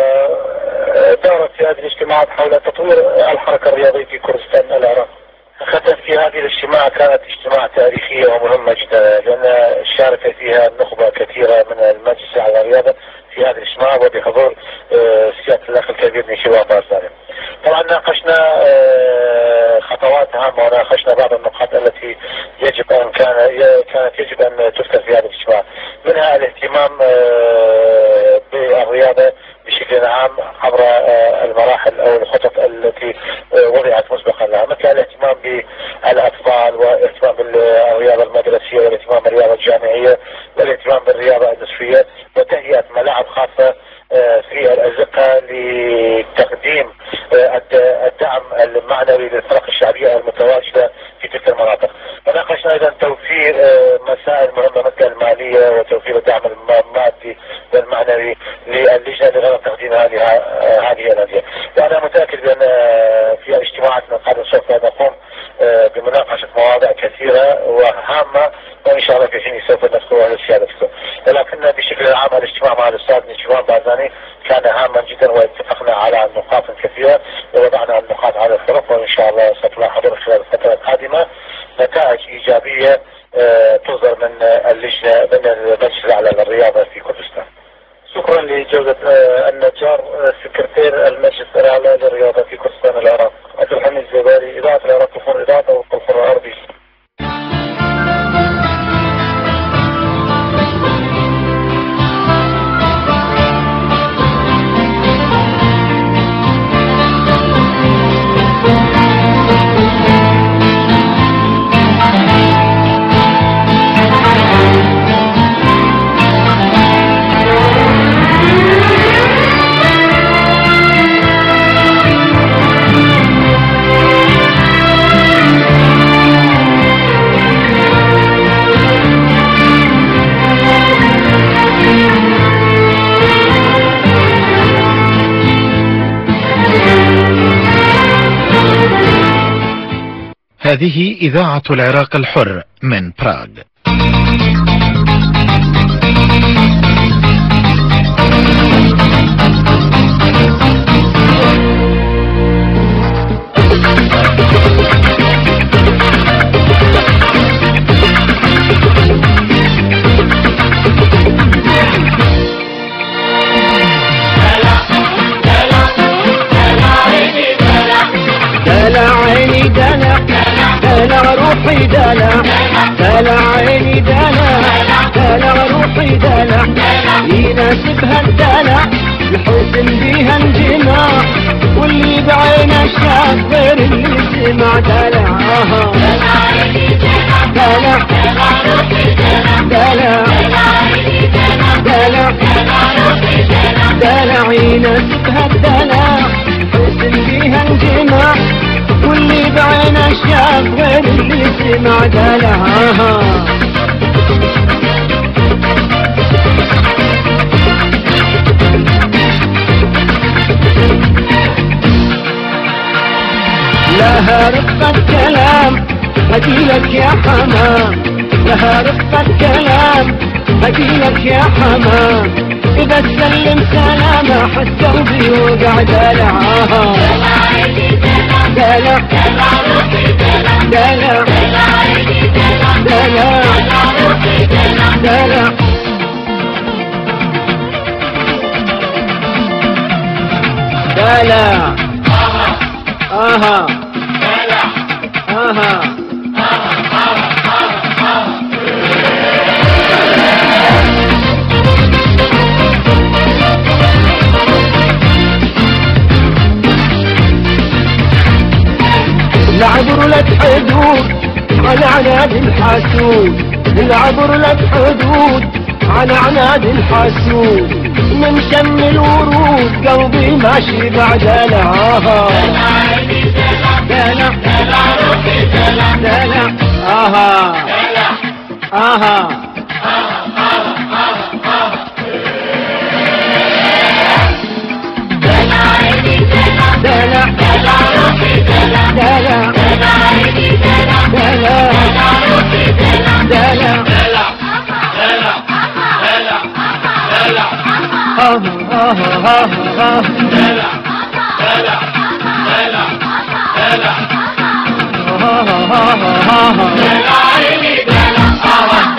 دارت في هذه الاجتماعات حول تطوير الحركة الرياضية في كردستان العراق؟ حقيقة في هذه الاجتماع كانت اجتماع تاريخية ومهمة جدا، لأن شارك فيها نخبة كثيرة من المجلس على الرياضة في هذا الاجتماع وبحضور سيادة الأخ الكبير نيشيروان بارزاني. طبعا ناقشنا خطوات هامة وناقشنا بعض النقاط التي يجب أن كان كانت يجب أن تذكر في هذا الاجتماع، منها الاهتمام بالرياضة بشكل عام عبر المراحل أو الخطط التي وضعت مسبقا لها، مثل الاهتمام بالأطفال والاهتمام بالرياضة المدرسية والاهتمام بالرياضة الجامعية والاهتمام بالرياضة النسوية وتهيئة ملاعب خاصة في الأزقة لتقديم الدعم المعنوي للفرق الشعبية المتواجدة في تلك المناطق. وناقشنا أيضا توفير مسائل مهمة مثل المالية وتوفير الدعم المادي والمعنوي للجنة لغرض تقديم هذه الأندية. وأنا متأكد بأن في اجتماعاتنا القادمة سوف نقوم بمناقشة مواضيع كثيرة وهامة، وإن شاء الله في حين سوف نذكرها لسيادتكم. ولكن بشكل عام الاجتماع مع الأستاذ نيتشيروان بارزاني كان هاما جدا، واتفقنا على نقاط كثيرة ووضعنا النقاط على الحروف، وإن شاء الله ستلاحظون خلال الفترة القادمة نتائج إيجابية تصدر من اللجنة من المجلس الأعلى للرياضة في كردستان. شكرا لجودة النجار سكرتير المجلس الأعلى للرياضة في كردستان العراق. عبد الحميد الزباري، إذاعة العراق الحر، إذاعة القرى العربي. هذه إذاعة العراق الحر من براغ. دلع عيني دلع دلع روحي دلع دلع عيني دلع دلع روحي دلع يناسبها الدلع الحسن بيها انجماع واللي بعينه شاف غير اللي سمع دلع آها دلع دلع روحي دلع دلع دلع دلع يناسبها الدلع الحسن بيها انجماع واللي بعينه شاف غير اللي سمع دلعها. لها رقة كلام هجيلك يا حمام لها رقة كلام هجيلك يا حمام إذا تسلم سلامة حس قلبي وقع دلعها دلع دلع روحي دلع دلع دلع روحي دلع دلع دلع آها دلع آها العبر لك حدود على عناد الحسود العبر لك حدود على عناد الحسود من شم الورود قلبي ماشي بعد دلعها دلع دلع روحي دلع دلع آها آها دلع دلع روحي دلع دلع دلع روحي دلع دلع دلع دلع دلع دلع آه آه آه آه دلع دلع دلع دلع آه آه آه دلع عيني دلع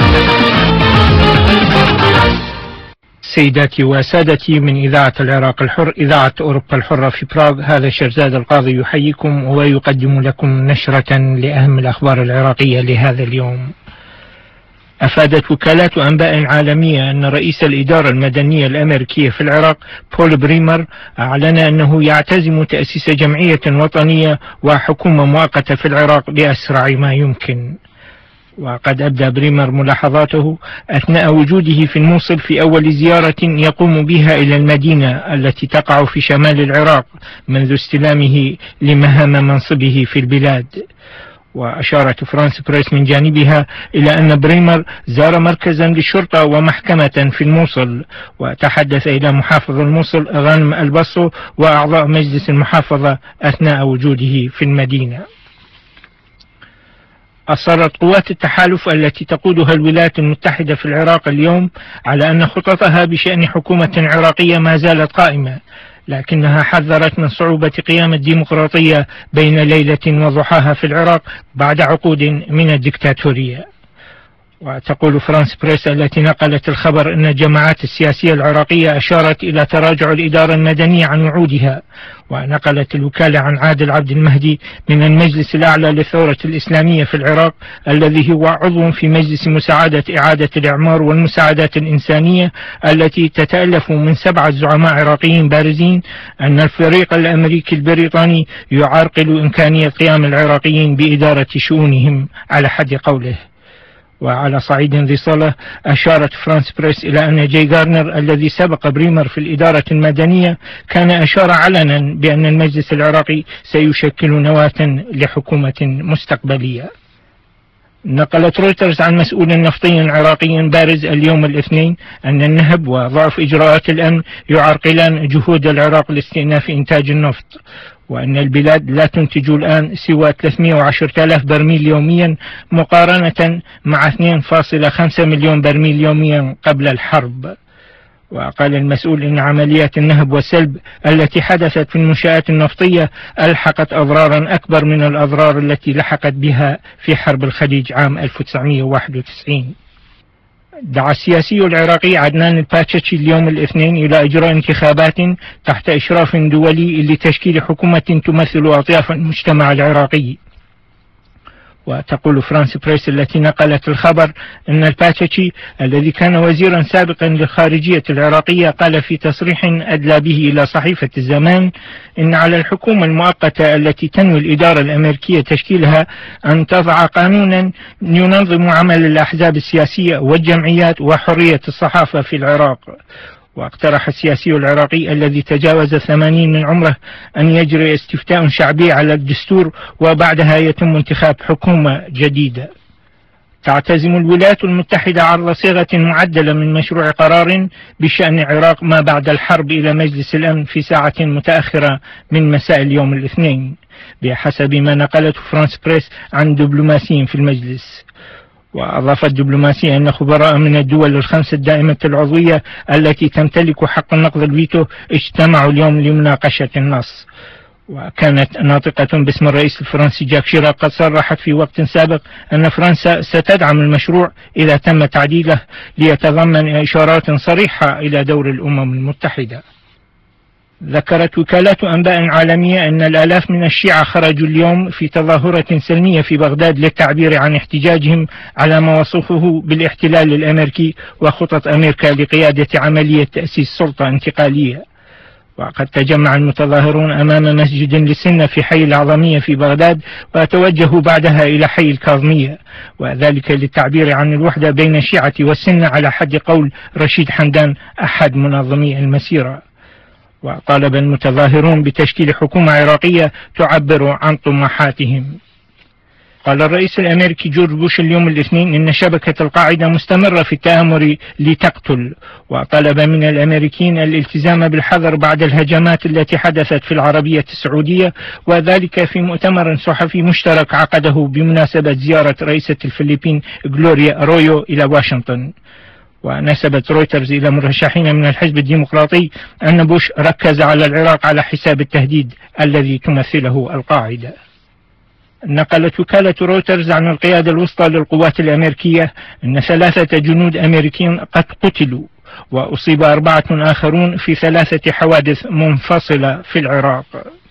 سيداتي وسادتي من إذاعة العراق الحر إذاعة أوروبا الحرة في براغ، هذا شرزاد القاضي يحييكم ويقدم لكم نشرة لأهم الأخبار العراقية لهذا اليوم. أفادت وكالات أنباء عالمية أن رئيس الإدارة المدنية الأمريكية في العراق بول بريمر أعلن أنه يعتزم تأسيس جمعية وطنية وحكومة مؤقتة في العراق بأسرع ما يمكن. وقد أبدى بريمر ملاحظاته أثناء وجوده في الموصل في أول زيارة يقوم بها إلى المدينة التي تقع في شمال العراق منذ استلامه لمهام منصبه في البلاد. وأشارت فرانس بريس من جانبها إلى أن بريمر زار مركزا للشرطة ومحكمة في الموصل، وتحدث إلى محافظ الموصل غانم البصو وأعضاء مجلس المحافظة أثناء وجوده في المدينة. أصرت قوات التحالف التي تقودها الولايات المتحدة في العراق اليوم على أن خططها بشأن حكومة عراقية ما زالت قائمة، لكنها حذرت من صعوبة قيام الديمقراطية بين ليلة وضحاها في العراق بعد عقود من الدكتاتورية. وتقول فرانس بريس التي نقلت الخبر أن الجماعات السياسية العراقية أشارت إلى تراجع الإدارة المدنية عن وعودها. ونقلت الوكالة عن عادل عبد المهدي من المجلس الأعلى للثورة الإسلامية في العراق الذي هو عضو في مجلس مساعدة إعادة الإعمار والمساعدات الإنسانية التي تتألف من سبعة زعماء عراقيين بارزين أن الفريق الأمريكي البريطاني يعرقل إمكانية قيام العراقيين بإدارة شؤونهم على حد قوله. وعلى صعيد ذي صلة أشارت فرانس بريس إلى أن جاي غارنر الذي سبق بريمر في الإدارة المدنية كان أشار علنا بأن المجلس العراقي سيشكل نواة لحكومة مستقبلية. نقلت رويترز عن مسؤول نفطي عراقي بارز اليوم الاثنين أن النهب وضعف إجراءات الأمن يعرقلان جهود العراق لاستئناف إنتاج النفط، وأن البلاد لا تنتج الآن سوى ثلاثمئة وعشرة آلاف برميل يوميا مقارنة مع اثنين فاصلة خمسة مليون برميل يوميا قبل الحرب. وقال المسؤول إن عمليات النهب والسلب التي حدثت في المنشآت النفطية ألحقت أضرارا أكبر من الأضرار التي لحقت بها في حرب الخليج عام ألف وتسعمئة وواحد وتسعين. دعا السياسي العراقي عدنان الباتشي اليوم الاثنين إلى إجراء انتخابات تحت إشراف دولي لتشكيل حكومة تمثل أطياف المجتمع العراقي. وتقول فرانس بريس التي نقلت الخبر أن الباتشي الذي كان وزيرا سابقا للخارجية العراقية قال في تصريح أدلى به إلى صحيفة الزمان إن على الحكومة المؤقتة التي تنوي الإدارة الأمريكية تشكيلها أن تضع قانونا ينظم عمل الأحزاب السياسية والجمعيات وحرية الصحافة في العراق. واقترح السياسي العراقي الذي تجاوز الثمانين من عمره أن يجري استفتاء شعبي على الدستور وبعدها يتم انتخاب حكومة جديدة. تعتزم الولايات المتحدة عرض صيغة معدلة من مشروع قرار بشأن العراق ما بعد الحرب إلى مجلس الأمن في ساعة متأخرة من مساء اليوم الاثنين بحسب ما نقلته فرانس بريس عن دبلوماسي في المجلس. وأضاف الدبلوماسية أن خبراء من الدول الخمس الدائمة العضوية التي تمتلك حق النقض الفيتو اجتمعوا اليوم لمناقشة النص. وكانت ناطقة باسم الرئيس الفرنسي جاك شيراك قد صرحت في وقت سابق أن فرنسا ستدعم المشروع إذا تم تعديله ليتضمن إشارات صريحة إلى دور الأمم المتحدة. ذكرت وكالات أنباء عالمية أن الآلاف من الشيعة خرجوا اليوم في تظاهرة سلمية في بغداد للتعبير عن احتجاجهم على ما وصفه بالاحتلال الأمريكي وخطط أمريكا لقيادة عملية تأسيس سلطة انتقالية. وقد تجمع المتظاهرون أمام مسجد للسنة في حي العظمية في بغداد وتوجهوا بعدها إلى حي الكاظمية، وذلك للتعبير عن الوحدة بين الشيعة والسنة على حد قول رشيد حمدان أحد منظمي المسيرة. وطالب المتظاهرون بتشكيل حكومة عراقية تعبر عن طموحاتهم. قال الرئيس الأمريكي جورج بوش اليوم الاثنين إن شبكة القاعدة مستمرة في التآمر لتقتل، وطلب من الأمريكيين الالتزام بالحذر بعد الهجمات التي حدثت في العربية السعودية، وذلك في مؤتمر صحفي مشترك عقده بمناسبة زيارة رئيسة الفلبين غلوريا أرويو إلى واشنطن. ونسبت رويترز إلى مرشحين من الحزب الديمقراطي أن بوش ركز على العراق على حساب التهديد الذي تمثله القاعدة. نقلت وكالة رويترز عن القيادة الوسطى للقوات الأمريكية أن ثلاثة جنود أمريكيين قد قتلوا وأصيب أربعة آخرون في ثلاثة حوادث منفصلة في العراق.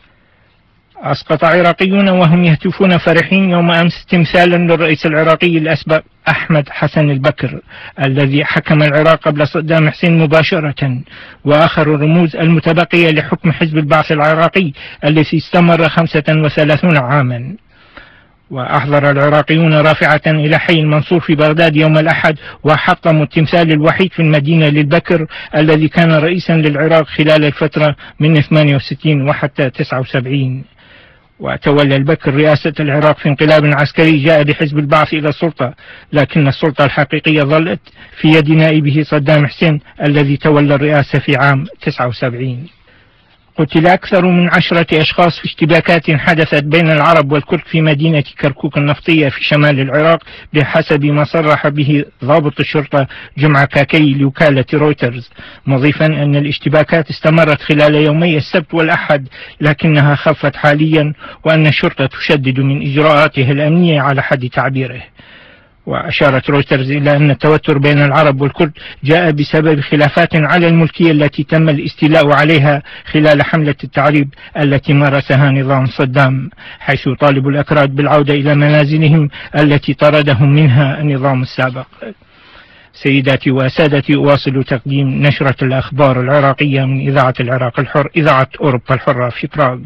أسقط عراقيون وهم يهتفون فرحين يوم أمس تمثالا للرئيس العراقي الأسبق أحمد حسن البكر الذي حكم العراق قبل صدام حسين مباشرة، وآخر الرموز المتبقية لحكم حزب البعث العراقي الذي استمر خمسة وثلاثين عاما. وأحضر العراقيون رافعة إلى حي المنصور في بغداد يوم الأحد وحطموا التمثال الوحيد في المدينة للبكر الذي كان رئيسا للعراق خلال الفترة من ثمانية وستين وحتى تسعة وسبعين. وتولى البكر رئاسة العراق في انقلاب عسكري جاء بحزب البعث إلى السلطة، لكن السلطة الحقيقية ظلت في يد نائبه صدام حسين الذي تولى الرئاسة في عام تسعة وسبعين. قتل أكثر من عشرة أشخاص في اشتباكات حدثت بين العرب والكرد في مدينة كركوك النفطية في شمال العراق بحسب ما صرح به ضابط الشرطة جمعة كاكي لوكالة رويترز، مضيفا أن الاشتباكات استمرت خلال يومي السبت والأحد لكنها خفت حاليا، وأن الشرطة تشدد من إجراءاتها الأمنية على حد تعبيره. وأشارت رويترز إلى أن التوتر بين العرب والكرد جاء بسبب خلافات على الملكية التي تم الاستيلاء عليها خلال حملة التعريب التي مارسها نظام صدام، حيث يطالب الأكراد بالعودة إلى منازلهم التي طردهم منها النظام السابق. سيداتي وسادتي، أواصل تقديم نشرة الأخبار العراقية من إذاعة العراق الحر، إذاعة أوروبا الحرة في براغ.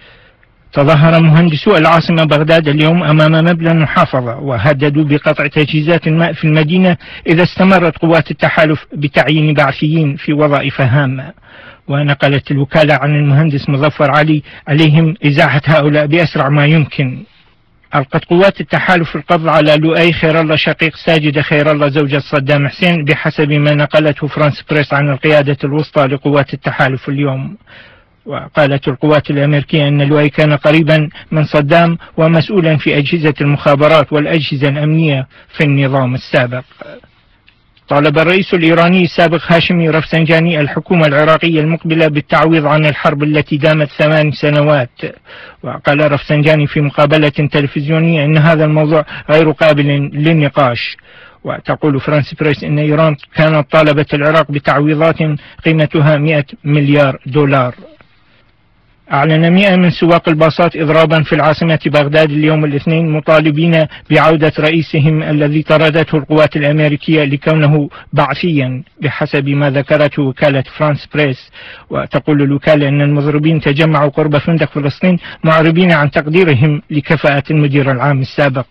تظاهر مهندسو العاصمة بغداد اليوم أمام مبنى المحافظة وهددوا بقطع تجهيزات الماء في المدينة إذا استمرت قوات التحالف بتعيين بعثيين في وظائف هامة. ونقلت الوكالة عن المهندس مظفر علي عليهم إزاحة هؤلاء بأسرع ما يمكن. ألقت قوات التحالف القبض على لؤي خير الله شقيق ساجدة خير الله زوجة صدام حسين بحسب ما نقلته فرانس بريس عن القيادة الوسطى لقوات التحالف اليوم. وقالت القوات الأمريكية أن لؤي كان قريبا من صدام ومسؤولا في أجهزة المخابرات والأجهزة الأمنية في النظام السابق. طالب الرئيس الإيراني السابق هاشمي رفسنجاني الحكومة العراقية المقبلة بالتعويض عن الحرب التي دامت ثمان سنوات. وقال رفسنجاني في مقابلة تلفزيونية أن هذا الموضوع غير قابل للنقاش. وتقول فرانس بريس أن إيران كانت طالبت العراق بتعويضات قيمتها مئة مليار دولار. أعلن مئة من سواق الباصات إضرابا في العاصمة بغداد اليوم الاثنين مطالبين بعودة رئيسهم الذي طردته القوات الأمريكية لكونه بعثيا بحسب ما ذكرته وكالة فرانس بريس. وتقول الوكالة أن المضربين تجمعوا قرب فندق فلسطين معربين عن تقديرهم لكفاءة المدير العام السابق.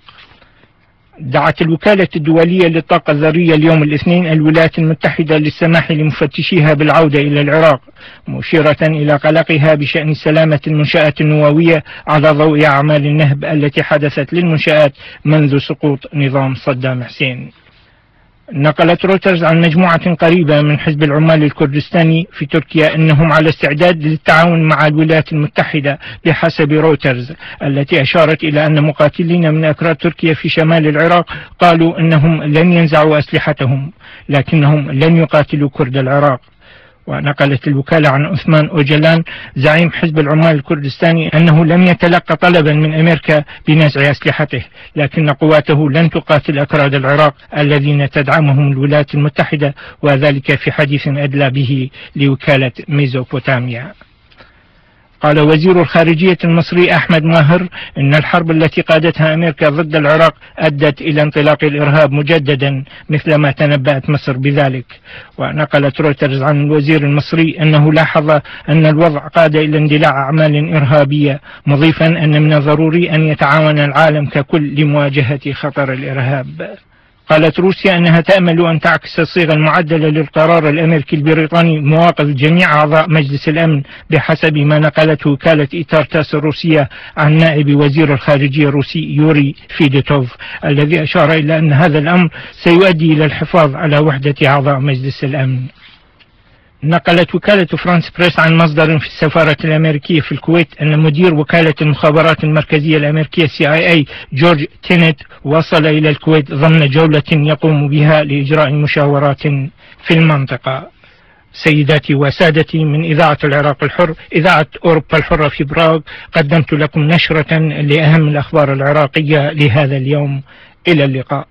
دعت الوكالة الدولية للطاقة الذرية اليوم الاثنين الولايات المتحدة للسماح لمفتشيها بالعودة إلى العراق، مشيرة إلى قلقها بشأن سلامة المنشآت النووية على ضوء أعمال النهب التي حدثت للمنشآت منذ سقوط نظام صدام حسين. نقلت رويترز عن مجموعة قريبة من حزب العمال الكردستاني في تركيا أنهم على استعداد للتعاون مع الولايات المتحدة بحسب رويترز، التي أشارت إلى أن مقاتلين من أكراد تركيا في شمال العراق قالوا أنهم لن ينزعوا أسلحتهم لكنهم لن يقاتلوا كرد العراق. ونقلت الوكالة عن عثمان أوجلان زعيم حزب العمال الكردستاني أنه لم يتلقى طلبا من أمريكا بنزع أسلحته، لكن قواته لن تقاتل أكراد العراق الذين تدعمهم الولايات المتحدة، وذلك في حديث أدلى به لوكالة ميزوبوتاميا. قال وزير الخارجية المصري أحمد ماهر إن الحرب التي قادتها أمريكا ضد العراق أدت إلى انطلاق الإرهاب مجددا مثلما تنبأت مصر بذلك. ونقلت رويترز عن الوزير المصري أنه لاحظ أن الوضع قاد إلى اندلاع أعمال إرهابية، مضيفا أن من الضروري أن يتعاون العالم ككل لمواجهة خطر الإرهاب. قالت روسيا أنها تأمل أن تعكس الصيغة المعدلة للقرار الأمريكي البريطاني مواقف جميع أعضاء مجلس الأمن بحسب ما نقلته وكالة إيتار تاس الروسية عن نائب وزير الخارجية الروسي يوري فيدوتوف، الذي أشار إلى أن هذا الأمر سيؤدي إلى الحفاظ على وحدة أعضاء مجلس الأمن. نقلت وكالة فرانس بريس عن مصدر في السفارة الأمريكية في الكويت أن مدير وكالة المخابرات المركزية الأمريكية سي آي إيه جورج تينيت وصل إلى الكويت ضمن جولة يقوم بها لإجراء مشاورات في المنطقة. سيداتي وسادتي، من إذاعة العراق الحر، إذاعة أوروبا الحرة في براغ، قدمت لكم نشرة لأهم الأخبار العراقية لهذا اليوم. إلى اللقاء.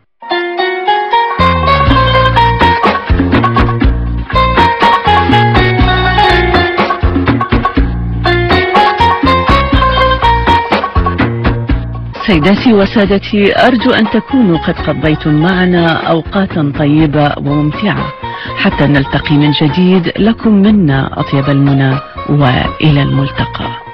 سيداتي وسادتي، أرجو أن تكونوا قد قضيتم معنا أوقاتا طيبة وممتعة حتى نلتقي من جديد. لكم منا أطيب المنى وإلى الملتقى.